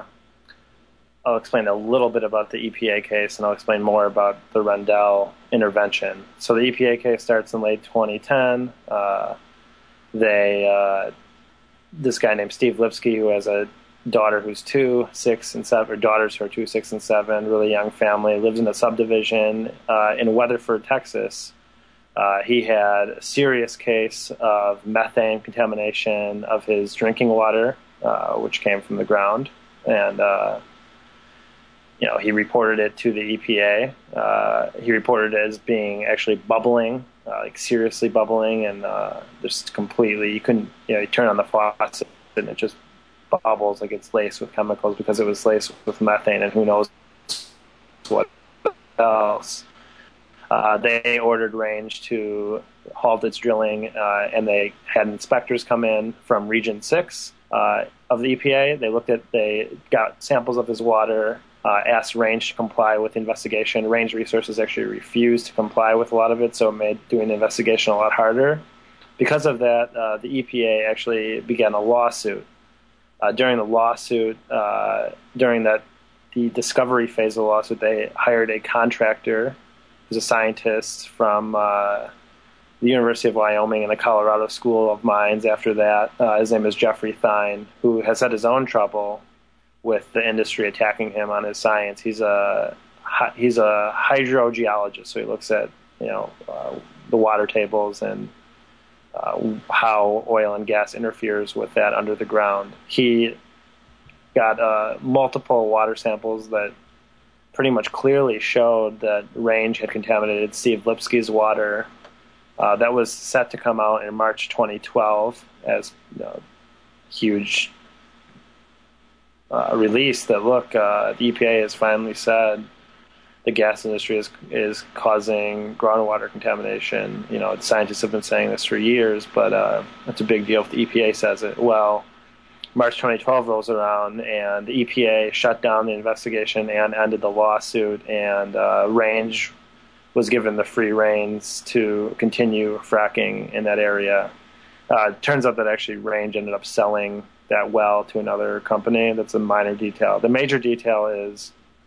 I'll explain a little bit about the E P A case, and I'll explain more about the Rendell intervention. So the E P A case starts in late twenty ten. Uh, they... Uh, this guy named Steve Lipsky, who has a daughter who's two, six, and seven, or daughters who are two, six, and seven, really young family, lives in a subdivision uh, in Weatherford, Texas. Uh, he had a serious case of methane contamination of his drinking water, uh, which came from the ground. And, uh, you know, he reported it to the E P A. Uh, he reported it as being actually bubbling, Uh, like seriously bubbling, and uh, just completely, you couldn't, you know, you turn on the faucet and it just bubbles like it's laced with chemicals because it was laced with methane and who knows what else. Uh, they ordered Range to halt its drilling, uh, and they had inspectors come in from Region six uh, of the E P A. They looked at, they got samples of his water, Uh, asked Range to comply with the investigation. Range Resources actually refused to comply with a lot of it, so it made doing the investigation a lot harder. Because of that, uh, the E P A actually began a lawsuit. Uh, during the lawsuit, uh, during that the discovery phase of the lawsuit, they hired a contractor who's a scientist from uh, the University of Wyoming and the Colorado School of Mines after that. Uh, his name is Jeffrey Thine, who has had his own trouble with the industry attacking him on his science. He's a he's a hydrogeologist, so he looks at, you know, uh, the water tables and uh, how oil and gas interferes with that under the ground. He got uh, multiple water samples that pretty much clearly showed that Range had contaminated Steve Lipsky's water. Uh, that was set to come out in March twenty twelve as a uh, huge uh, release that, look, uh, the E P A has finally said the gas industry is is causing groundwater contamination. You know, scientists have been saying this for years, but uh, it's a big deal if the E P A says it. Well, March twenty twelve rolls around, and the E P A shut down the investigation and ended the lawsuit, and uh, Range was given the free reins to continue fracking in that area. Uh, it turns out that actually Range ended up selling that well to another company. That's a minor detail. The major detail is,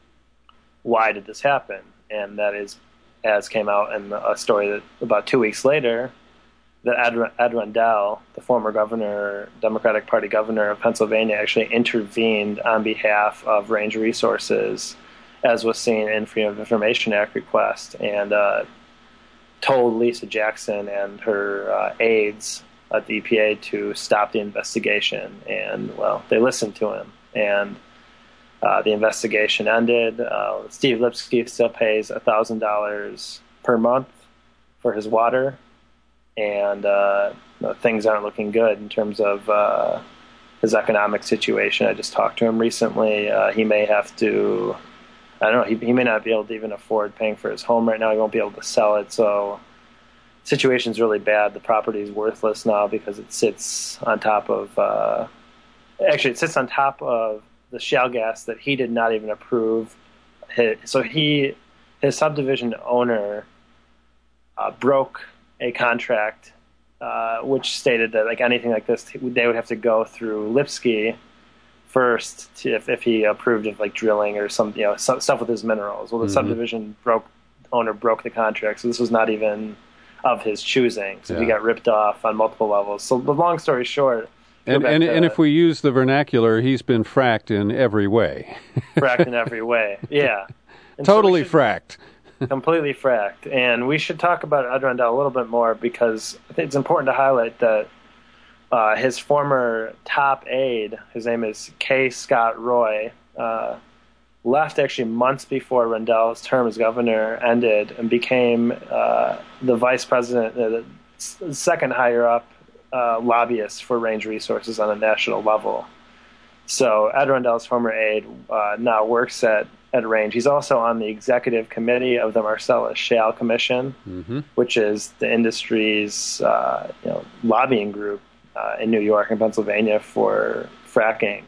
why did this happen? And that is, as came out in a story that about two weeks later, that Ed, Ed Rendell, the former governor, Democratic Party governor of Pennsylvania, actually intervened on behalf of Range Resources, as was seen in Freedom of Information Act request, and uh, told Lisa Jackson and her uh, aides at the E P A to stop the investigation. And, well, they listened to him. And uh, the investigation ended. Uh, Steve Lipsky still pays one thousand dollars per month for his water. And uh, you know, things aren't looking good in terms of uh, his economic situation. I just talked to him recently. Uh, he may have to, I don't know, he, he may not be able to even afford paying for his home right now. He won't be able to sell it. So the situation's really bad. The property is worthless now because it sits on top of, uh, actually it sits on top of the shale gas that he did not even approve. His, so he, his subdivision owner uh, broke a contract uh, which stated that, like, anything like this, they would have to go through Lipsky first to, if, if he approved of like drilling or some, you know, some stuff with his minerals. Well, the mm-hmm. subdivision broke owner broke the contract, so this was not even of his choosing. So yeah. he got ripped off on multiple levels. So the long story short, and and, to, and if we use the vernacular, he's been fracked in every way. Fracked in every way, yeah. And totally so fracked. Completely fracked. And we should talk about Ed Rendell a little bit more, because I think it's important to highlight that uh, his former top aide, his name is K. Scott Roy, uh, left actually months before Rendell's term as governor ended and became uh, the vice president, uh, the second higher up uh, lobbyist for Range Resources on a national level. So Ed Rendell's former aide uh, now works at at Range. He's also on the executive committee of the Marcellus Shale Commission, mm-hmm. which is the industry's uh, you know, lobbying group uh, in New York and Pennsylvania for fracking.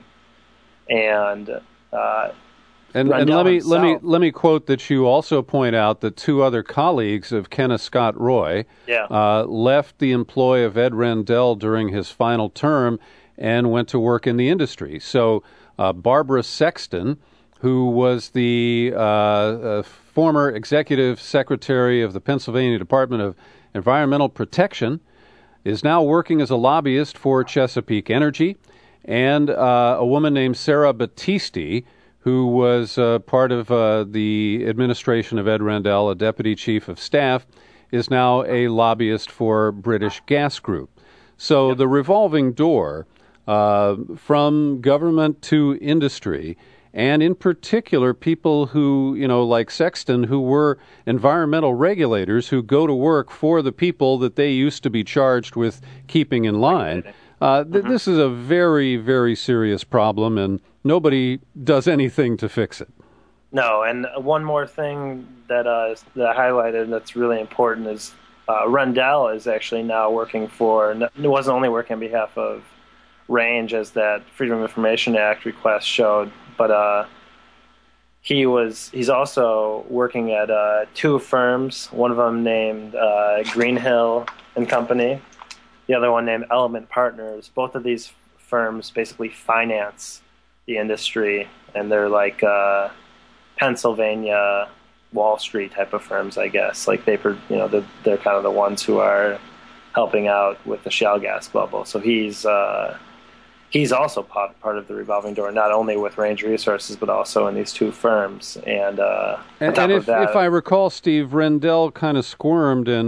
And uh, and, and let me himself, let me let me quote that you also point out that two other colleagues of Kenneth Scott Roy yeah. uh, left the employ of Ed Rendell during his final term and went to work in the industry. So uh, Barbara Sexton, who was the uh, uh, former executive secretary of the Pennsylvania Department of Environmental Protection, is now working as a lobbyist for Chesapeake Energy. And uh, a woman named Sarah Battisti, who was uh, part of uh, the administration of Ed Rendell, a deputy chief of staff, is now a lobbyist for British Gas Group. So yep. the revolving door uh, from government to industry, and in particular, people who, you know, like Sexton, who were environmental regulators who go to work for the people that they used to be charged with keeping in line. Uh, th- mm-hmm. This is a very, very serious problem, and nobody does anything to fix it. No, and one more thing that, uh, that I highlighted that's really important is uh, Rendell is actually now working for, it wasn't only working on behalf of Range, as that Freedom of Information Act request showed, but uh, he was he's also working at uh, two firms, one of them named uh, Greenhill and Company, the other one named Element Partners. Both of these firms basically finance the industry, and they're like uh, Pennsylvania Wall Street type of firms, I guess. Like they, you know, they're, they're kind of the ones who are helping out with the shale gas bubble. So he's uh, he's also part, part of the revolving door, not only with Range Resources, but also in these two firms. And uh, and, on top and of if, that, if I recall, Steve, Rendell kind of squirmed and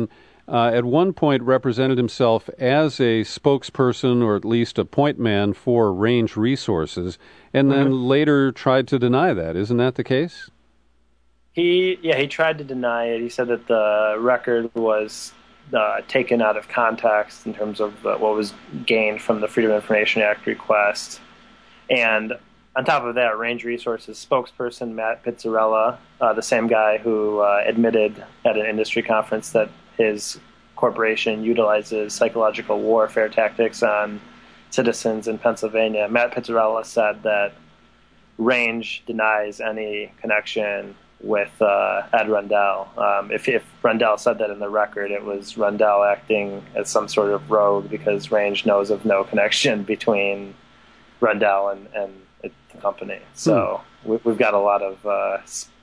uh, at one point represented himself as a spokesperson or at least a point man for Range Resources, and then mm-hmm. later tried to deny that. Isn't that the case? He, yeah, he tried to deny it. He said that the record was uh, taken out of context in terms of uh, what was gained from the Freedom of Information Act request. And on top of that, Range Resources spokesperson Matt Pizzarella, uh, the same guy who uh, admitted at an industry conference that his corporation utilizes psychological warfare tactics on citizens in Pennsylvania, Matt Pizzarella said that Range denies any connection with uh, Ed Rendell. Um, if, if Rendell said that in the record, it was Rendell acting as some sort of rogue because Range knows of no connection between Rendell and, and the company. So hmm. we, we've got a lot of uh,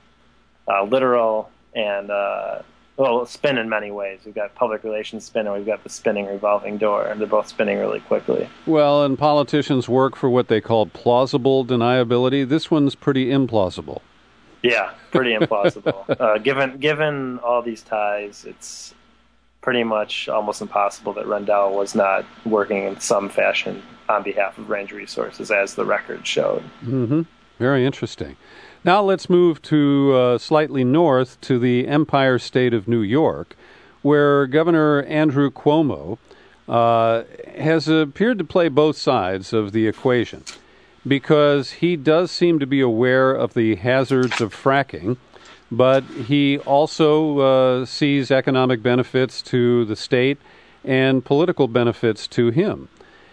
uh, literal and, uh, well, spin in many ways. We've got public relations spin and we've got the spinning revolving door, and they're both spinning really quickly. Well, and politicians work for what they call plausible deniability. This one's pretty implausible. Yeah, pretty implausible. uh, given given all these ties, it's pretty much almost impossible that Rendell was not working in some fashion on behalf of Range Resources, as the record showed. Mm-hmm. Very interesting. Now let's move to uh, slightly north to the Empire State of New York, where Governor Andrew Cuomo uh, has appeared to play both sides of the equation, because he does seem to be aware of the hazards of fracking, but he also uh, sees economic benefits to the state and political benefits to him.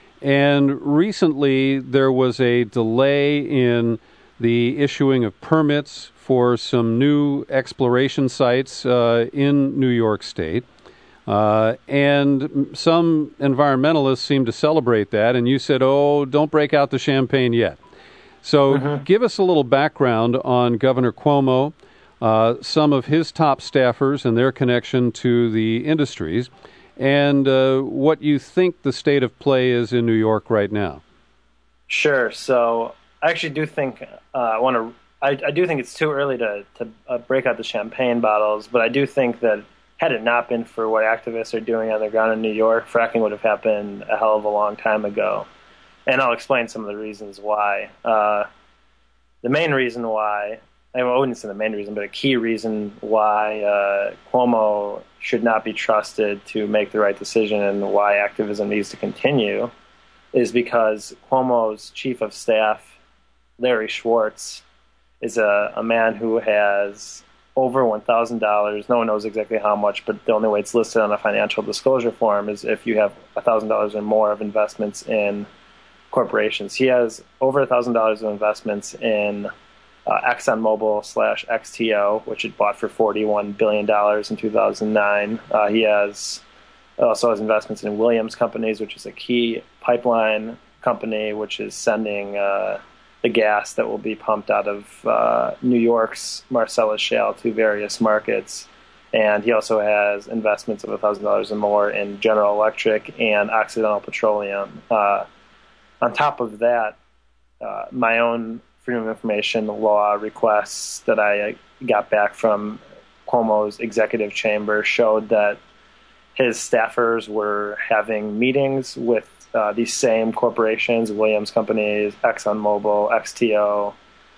And recently there was a delay in the issuing of permits for some new exploration sites uh, in New York State. Uh, and some environmentalists seem to celebrate that, and you said, oh, don't break out the champagne yet. So mm-hmm. give us a little background on Governor Cuomo, uh, some of his top staffers and their connection to the industries, and uh, what you think the state of play is in New York right now. Sure. So I actually do think uh, I want to. I, I do think it's too early to to uh, break out the champagne bottles, but I do think that had it not been for what activists are doing on the ground in New York, fracking would have happened a hell of a long time ago. And I'll explain some of the reasons why. Uh, the main reason why, I wouldn't say the main reason, but a key reason why uh, Cuomo should not be trusted to make the right decision and why activism needs to continue is because Cuomo's chief of staff, Larry Schwartz, is a, a man who has over one thousand dollars. No one knows exactly how much, but the only way it's listed on a financial disclosure form is if you have one thousand dollars or more of investments in corporations. He has over one thousand dollars of investments in uh, ExxonMobil slash X T O, which it bought for forty-one billion dollars in two thousand nine. Uh, he has also has investments in Williams Companies, which is a key pipeline company, which is sending uh, the gas that will be pumped out of uh, New York's Marcellus Shale to various markets. And he also has investments of one thousand dollars or more in General Electric and Occidental Petroleum. Uh, on top of that, uh, my own Freedom of Information law requests that I got back from Cuomo's executive chamber showed that his staffers were having meetings with Uh, these same corporations, Williams Companies, ExxonMobil, X T O,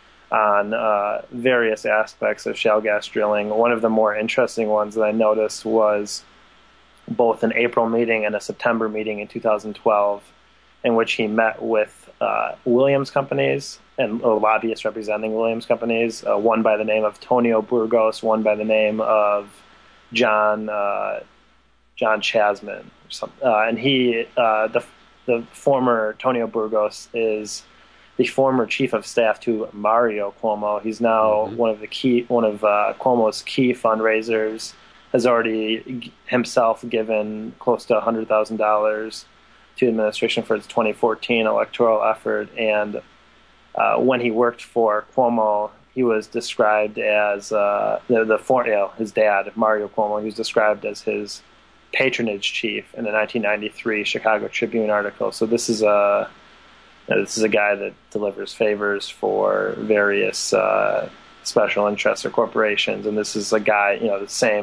on uh, various aspects of shale gas drilling. One of the more interesting ones that I noticed was both an April meeting and a September meeting in two thousand twelve, in which he met with uh, Williams Companies and uh, lobbyists representing Williams Companies, uh, one by the name of Tonio Burgos, one by the name of John uh, John Chasman. Or something. Uh, and he, uh, the The former Tonio Burgos is the former chief of staff to Mario Cuomo. He's now mm-hmm. one of the key, one of uh, Cuomo's key fundraisers. Has already g- himself given close to one hundred thousand dollars to the administration for its twenty fourteen electoral effort. And uh, when he worked for Cuomo, he was described as uh, the the for, you know, his dad, Mario Cuomo. He was described as his patronage chief in a nineteen ninety-three Chicago Tribune article. So this is a you know, this is a guy that delivers favors for various uh, special interests or corporations, and this is a guy, you know, the same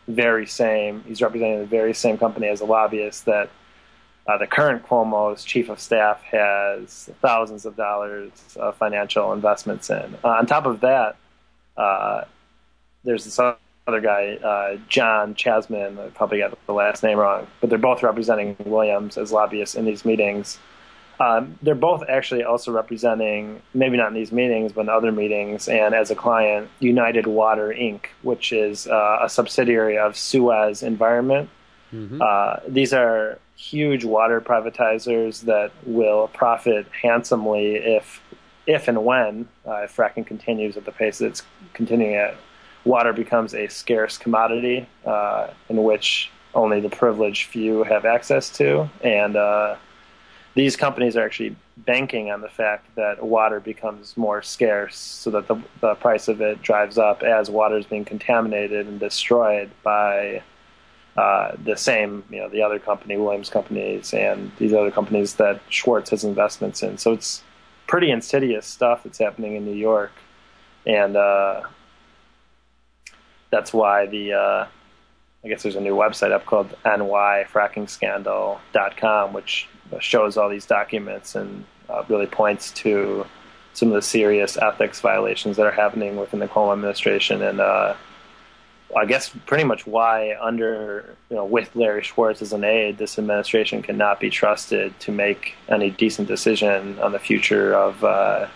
very same, he's representing the very same company as a lobbyist that uh, the current Cuomo's chief of staff has thousands of dollars of financial investments in. Uh, on top of that, uh, there's this other guy, uh, John Chasman, I probably got the last name wrong, but they're both representing Williams as lobbyists in these meetings. Um, they're both actually also representing, maybe not in these meetings, but in other meetings, and as a client, United Water, Incorporated, which is uh, a subsidiary of Suez Environment. Mm-hmm. Uh, these are huge water privatizers that will profit handsomely if, if and when, uh, if fracking continues at the pace it's continuing at, water becomes a scarce commodity uh, in which only the privileged few have access to, and uh, these companies are actually banking on the fact that water becomes more scarce so that the, the price of it drives up as water is being contaminated and destroyed by uh, the same, you know, the other company, Williams companies, and these other companies that Schwartz has investments in. So it's pretty insidious stuff that's happening in New York. And uh, that's why the, uh, I guess there's a new website up called N Y fracking scandal dot com, which shows all these documents and uh, really points to some of the serious ethics violations that are happening within the Cuomo administration, and uh, I guess pretty much why, under you know, with Larry Schwartz as an aide, this administration cannot be trusted to make any decent decision on the future of uh,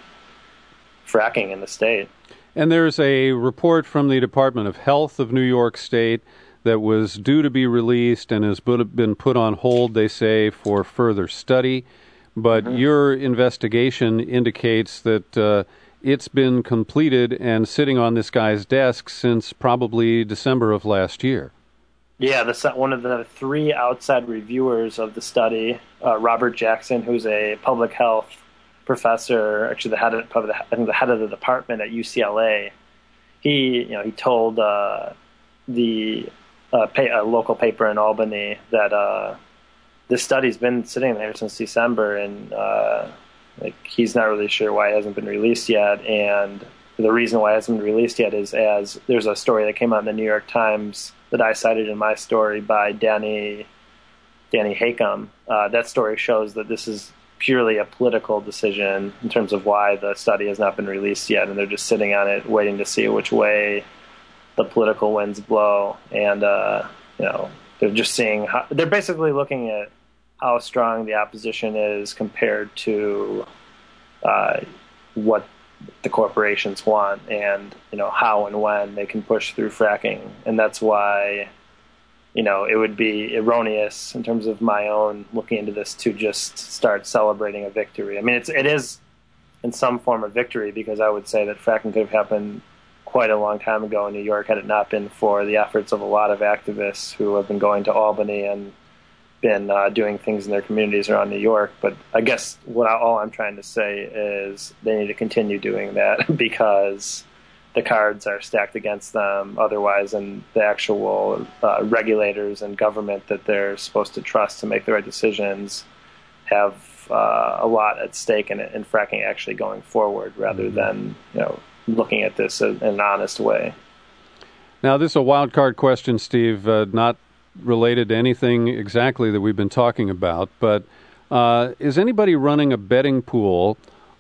fracking in the state. And there's a report from the Department of Health of New York State that was due to be released and has been put on hold, they say, for further study. But mm-hmm. your investigation indicates that uh, it's been completed and sitting on this guy's desk since probably December of last year. Yeah, the, one of the three outside reviewers of the study, uh, Robert Jackson, who's a public health professor, actually the head of, probably the, I think the head of the department at U C L A, he, you know, he told uh, the Uh, pay, a local paper in Albany that uh, this study's been sitting there since December, and uh, like he's not really sure why it hasn't been released yet. And the reason why it hasn't been released yet is as there's a story that came out in the New York Times that I cited in my story by Danny Danny Hakam. Uh, that story shows that this is purely a political decision in terms of why the study has not been released yet, and they're just sitting on it, waiting to see which way the political winds blow. And uh, you know, they're just seeing how, they're basically looking at how strong the opposition is compared to uh, what the corporations want, and you know how and when they can push through fracking. And that's why, you know, it would be erroneous in terms of my own looking into this to just start celebrating a victory. I mean, it's it is in some form a victory, because I would say that fracking could have happened quite a long time ago in New York had it not been for the efforts of a lot of activists who have been going to Albany and been uh, doing things in their communities around New York. But I guess what I, all I'm trying to say is they need to continue doing that because the cards are stacked against them otherwise, and the actual uh, regulators and government that they're supposed to trust to make the right decisions have uh, a lot at stake in it, in fracking actually going forward, rather mm-hmm. than, you know, looking at this in an honest way. Now, this is a wild card question, Steve, uh, not related to anything exactly that we've been talking about, but uh, is anybody running a betting pool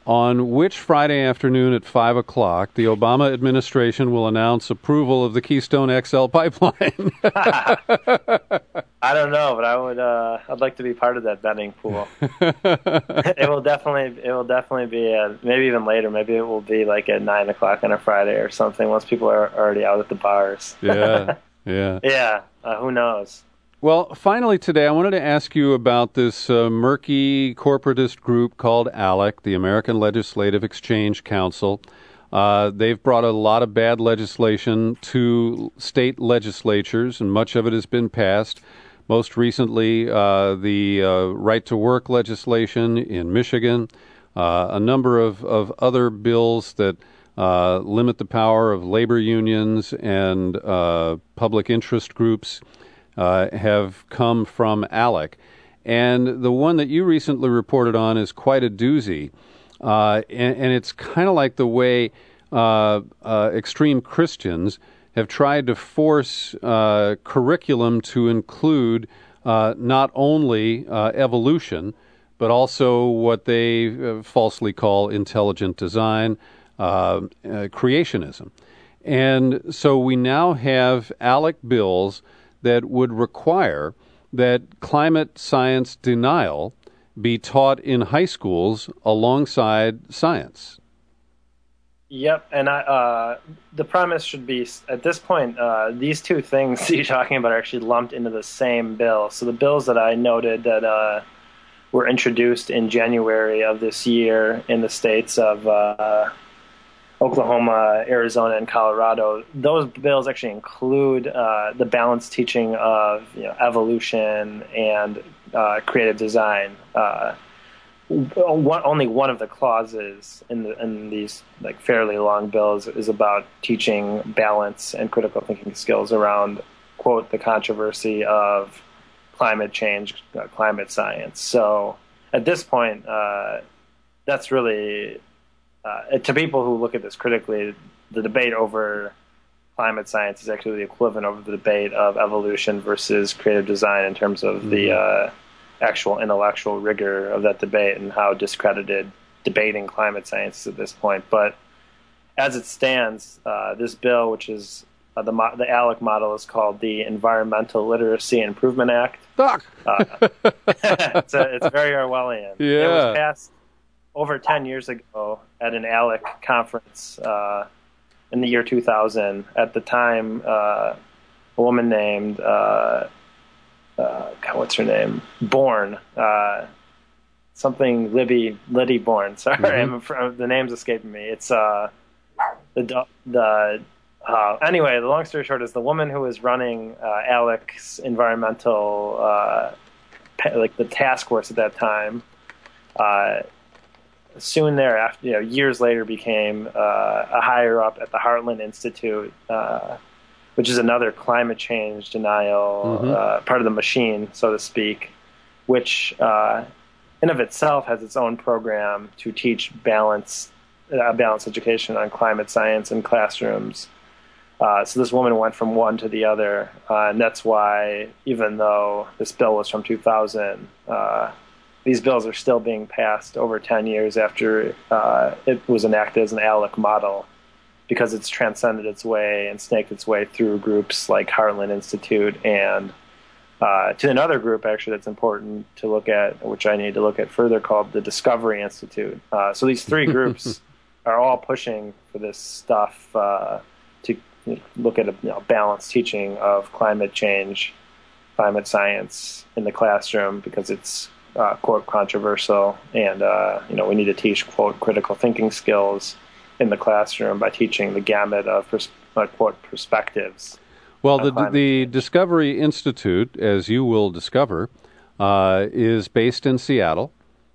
on which Friday afternoon at five o'clock the Obama administration will announce approval of the Keystone X L pipeline? I don't know, but I would. Uh, I'd like to be part of that betting pool. It will definitely. It will definitely be. At, maybe even later. Maybe it will be like at nine o'clock on a Friday or something. Once people are already out at the bars. Yeah. Yeah. Yeah. Uh, who knows? Well, finally today, I wanted to ask you about this uh, murky corporatist group called ALEC, the American Legislative Exchange Council. Uh, they've brought a lot of bad legislation to state legislatures, and much of it has been passed. Most recently, uh, the uh, right-to-work legislation in Michigan, uh, a number of, of other bills that uh, limit the power of labor unions and uh, public interest groups uh, have come from ALEC. And the one that you recently reported on is quite a doozy. Uh, and, and it's kind of like the way uh, uh, extreme Christians have tried to force uh, curriculum to include uh, not only uh, evolution, but also what they uh, falsely call intelligent design, uh, uh, creationism. And so we now have ALEC bills that would require that climate science denial be taught in high schools alongside science. Yep, and I, uh, the premise should be, at this point, uh, these two things you're talking about are actually lumped into the same bill. So the bills that I noted that uh, were introduced in January of this year in the states of uh, Oklahoma, Arizona, and Colorado, those bills actually include uh, the balanced teaching of you know, evolution and uh, creative design. Uh, One, only one of the clauses in, the, in these like fairly long bills is about teaching balance and critical thinking skills around, quote, the controversy of climate change, uh, climate science. So at this point, uh, that's really, uh, to people who look at this critically, the debate over climate science is actually the equivalent of the debate of evolution versus creative design in terms of mm-hmm. the uh, actual intellectual rigor of that debate and how discredited debating climate science is at this point. But as it stands, uh, this bill, which is uh, the mo- the ALEC model, is called the Environmental Literacy Improvement Act. Fuck. Uh, it's, a, it's very Orwellian. Yeah. It was passed over ten years ago at an ALEC conference uh, in the year two thousand. At the time, uh, a woman named Uh, Uh, God, what's her name? Bourne. Uh, something Libby, Liddy Bourne. Sorry, mm-hmm. I'm, the name's escaping me. It's uh, the the. Uh, anyway, the long story short is the woman who was running uh, ALEC's environmental, uh, like the task force at that time. Uh, soon thereafter, you know, years later, became uh, a higher up at the Heartland Institute. Uh, which is another climate change denial, mm-hmm. uh, part of the machine, so to speak, which uh, in of itself has its own program to teach balance, uh, balanced education on climate science in classrooms. Uh, so this woman went from one to the other, uh, and that's why, even though this bill was from two thousand, uh, these bills are still being passed over ten years after uh, it was enacted as an ALEC model, because it's transcended its way and snaked its way through groups like Heartland Institute and uh, to another group, actually, that's important to look at, which I need to look at further, called the Discovery Institute. Uh, so these three groups are all pushing for this stuff uh, to look at a you know, balanced teaching of climate change, climate science in the classroom, because it's, uh, quote, controversial, and uh, you know we need to teach, quote, critical thinking skills in the classroom by teaching the gamut of pers- uh, quote perspectives. Well, the the Discovery Institute, as you will discover, uh, is based in Seattle,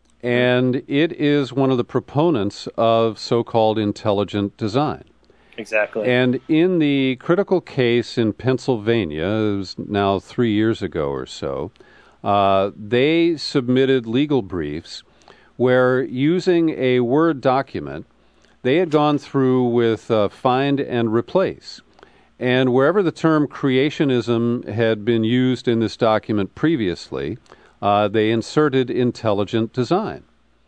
and it is one of the proponents of so-called intelligent design. Exactly. And in the critical case in Pennsylvania, it was now three years ago or so, uh, they submitted legal briefs where, using a Word document, they had gone through with uh, find and replace. And wherever the term creationism had been used in this document previously, uh, they inserted intelligent design.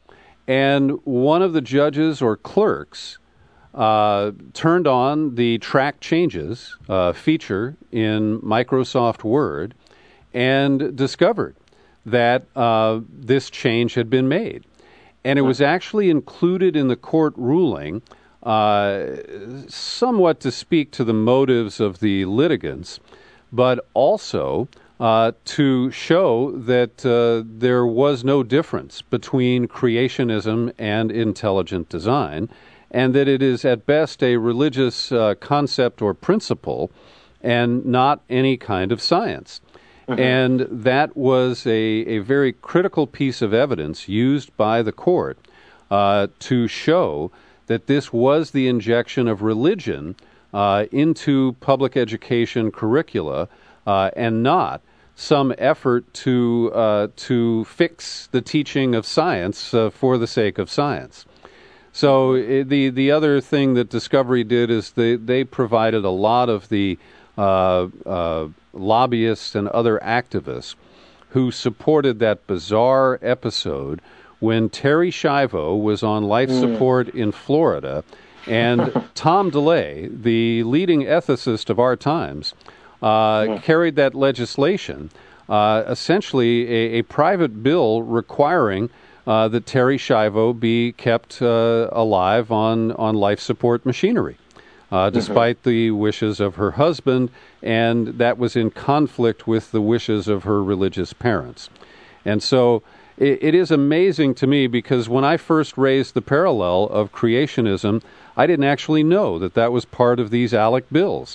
And one of the judges or clerks uh, turned on the track changes uh, feature in Microsoft Word and discovered that uh, this change had been made. And it was actually included in the court ruling, uh, somewhat to speak to the motives of the litigants, but also uh, to show that uh, there was no difference between creationism and intelligent design, and that it is at best a religious uh, concept or principle and not any kind of science. Mm-hmm. And that was a, a very critical piece of evidence used by the court uh, to show that this was the injection of religion uh, into public education curricula uh, and not some effort to uh, to fix the teaching of science uh, for the sake of science. So uh, the the other thing that Discovery did is they, they provided a lot of the uh, uh, lobbyists and other activists who supported that bizarre episode when Terry Schiavo was on life mm. support in Florida, and Tom DeLay, the leading ethicist of our times, uh, mm. carried that legislation, uh, essentially a, a private bill requiring uh, that Terry Schiavo be kept uh, alive on, on life support machinery, uh, despite mm-hmm. the wishes of her husband, and that was in conflict with the wishes of her religious parents. And so it, it is amazing to me, because when I first raised the parallel of creationism, I didn't actually know that that was part of these ALEC bills.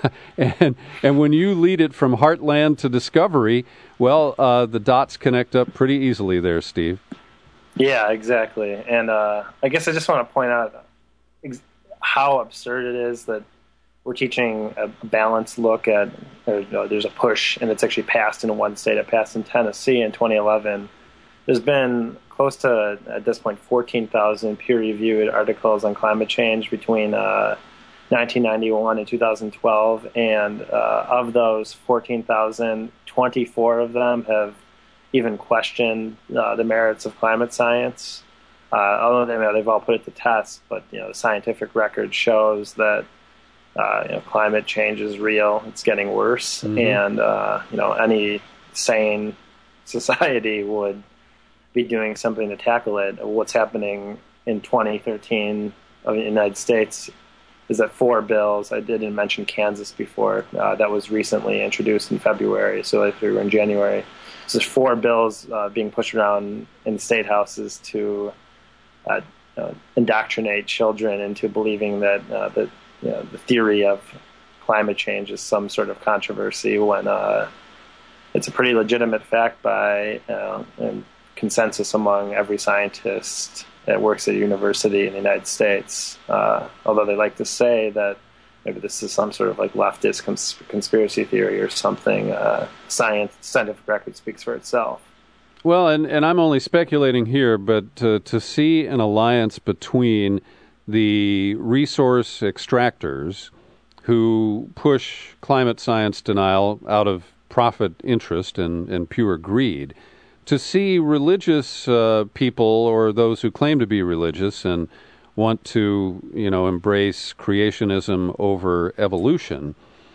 and and when you lead it from Heartland to Discovery, well, uh, the dots connect up pretty easily there, Steve. Yeah, exactly. And uh, I guess I just want to point out ex- how absurd it is that we're teaching a balanced look at, or, you know, there's a push, and it's actually passed in one state. It passed in Tennessee in twenty eleven. There's been close to, at this point, fourteen thousand peer-reviewed articles on climate change between uh, nineteen ninety-one and two thousand twelve, and uh, of those fourteen thousand, twenty-four of them have even questioned uh, the merits of climate science. Uh, although they, you know, they've all put it to test, but you know, the scientific record shows that uh, you know, climate change is real. It's getting worse, mm-hmm. and uh, you know, any sane society would be doing something to tackle it. What's happening in twenty thirteen of the United States is that four bills, I didn't mention Kansas before, uh, that was recently introduced in February, so if we were in January. So there's four bills uh, being pushed around in state houses to uh, uh, indoctrinate children into believing that uh, the, you know, the theory of climate change is some sort of controversy, when uh, it's a pretty legitimate fact by uh, and consensus among every scientist that works at a university in the United States. Uh, although they like to say that maybe this is some sort of like leftist cons- conspiracy theory or something. Uh, science, scientific record speaks for itself. Well, and, and I'm only speculating here, but to, to see an alliance between the resource extractors who push climate science denial out of profit interest and, and pure greed, to see religious uh, people, or those who claim to be religious and want to, you know, embrace creationism over evolution.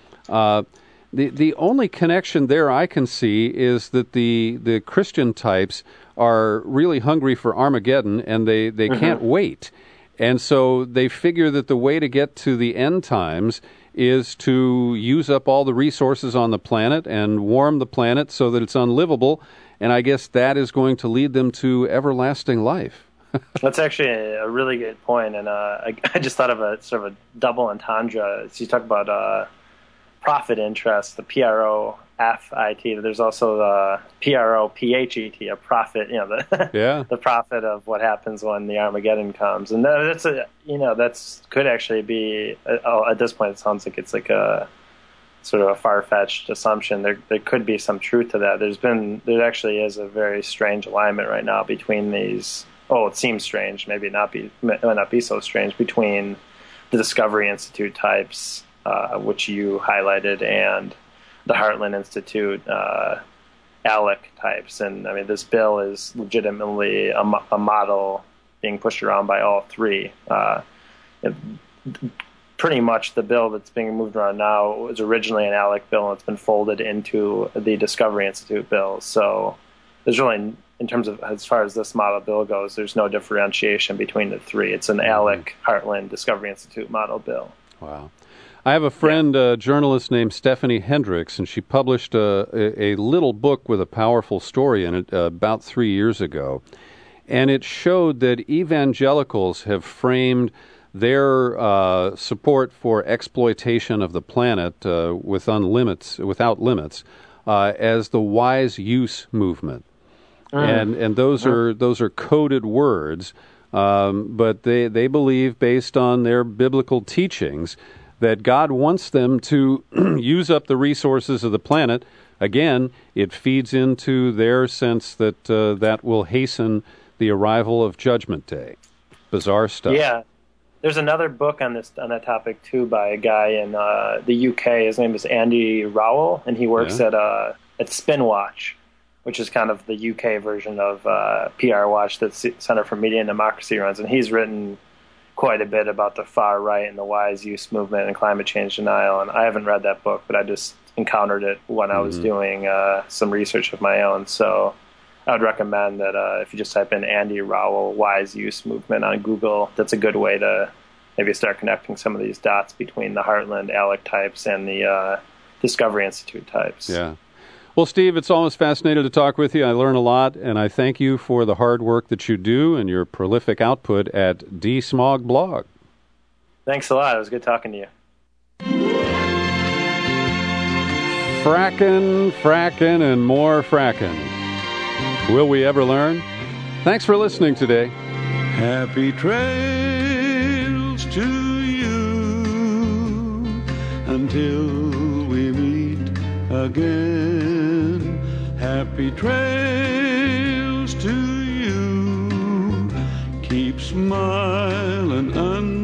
Uh, the the only connection there I can see is that the the Christian types are really hungry for Armageddon, and they, they mm-hmm. can't wait. And so they figure that the way to get to the end times is to use up all the resources on the planet and warm the planet so that it's unlivable. And I guess that is going to lead them to everlasting life. That's actually a really good point, and uh, I, I just thought of a sort of a double entendre. So you talk about uh, profit interest, the P R O F I T. There's also the P R O P H E T, a profit. You know, the yeah. the profit of what happens when the Armageddon comes, and that's a you know that's could actually be uh, at this point. It sounds like it's like a sort of a far-fetched assumption. There there could be some truth to that. There's been there actually is a very strange alignment right now between these. Oh, it seems strange. Maybe it not be it might not be so strange between the Discovery Institute types, uh, which you highlighted, and the Heartland Institute uh, ALEC types. And I mean, this bill is legitimately a, a model being pushed around by all three. Uh, it, pretty much the bill that's being moved around now was originally an ALEC bill, and it's been folded into the Discovery Institute bill. So there's really, in terms of as far as this model bill goes, there's no differentiation between the three. It's an ALEC, Heartland, Discovery Institute model bill. Wow. I have a friend, a journalist named Stephanie Hendricks, and she published a, a, a little book with a powerful story in it uh, about three years ago. And it showed that evangelicals have framed their uh, support for exploitation of the planet uh, with unlimits, without limits uh, as the wise use movement. Mm. And and those mm. are those are coded words, um, but they, they believe, based on their biblical teachings, that God wants them to use up the resources of the planet. Again, it feeds into their sense that uh, that will hasten the arrival of Judgment Day. bizarre stuff. Yeah. There's another book on this on that topic too by a guy in uh, the U K. His name is Andy Rowell, and he works yeah. at uh, at Spinwatch, which is kind of the U K version of uh, P R Watch that C- Center for Media and Democracy runs. And he's written quite a bit about the far right and the wise use movement and climate change denial. And I haven't read that book, but I just encountered it when mm-hmm. I was doing uh, some research of my own. So I would recommend that uh, if you just type in Andy Rowell Wise Use Movement on Google, that's a good way to maybe start connecting some of these dots between the Heartland ALEC types and the uh, Discovery Institute types. Yeah. Well, Steve, it's always fascinating to talk with you. I learn a lot, and I thank you for the hard work that you do and your prolific output at D-Smog Blog. Thanks a lot. It was good talking to you. Frackin', frackin', and more frackin'. Will we ever learn? Thanks for listening today. Happy trails to you until we meet again. Happy trails to you. Keep smiling.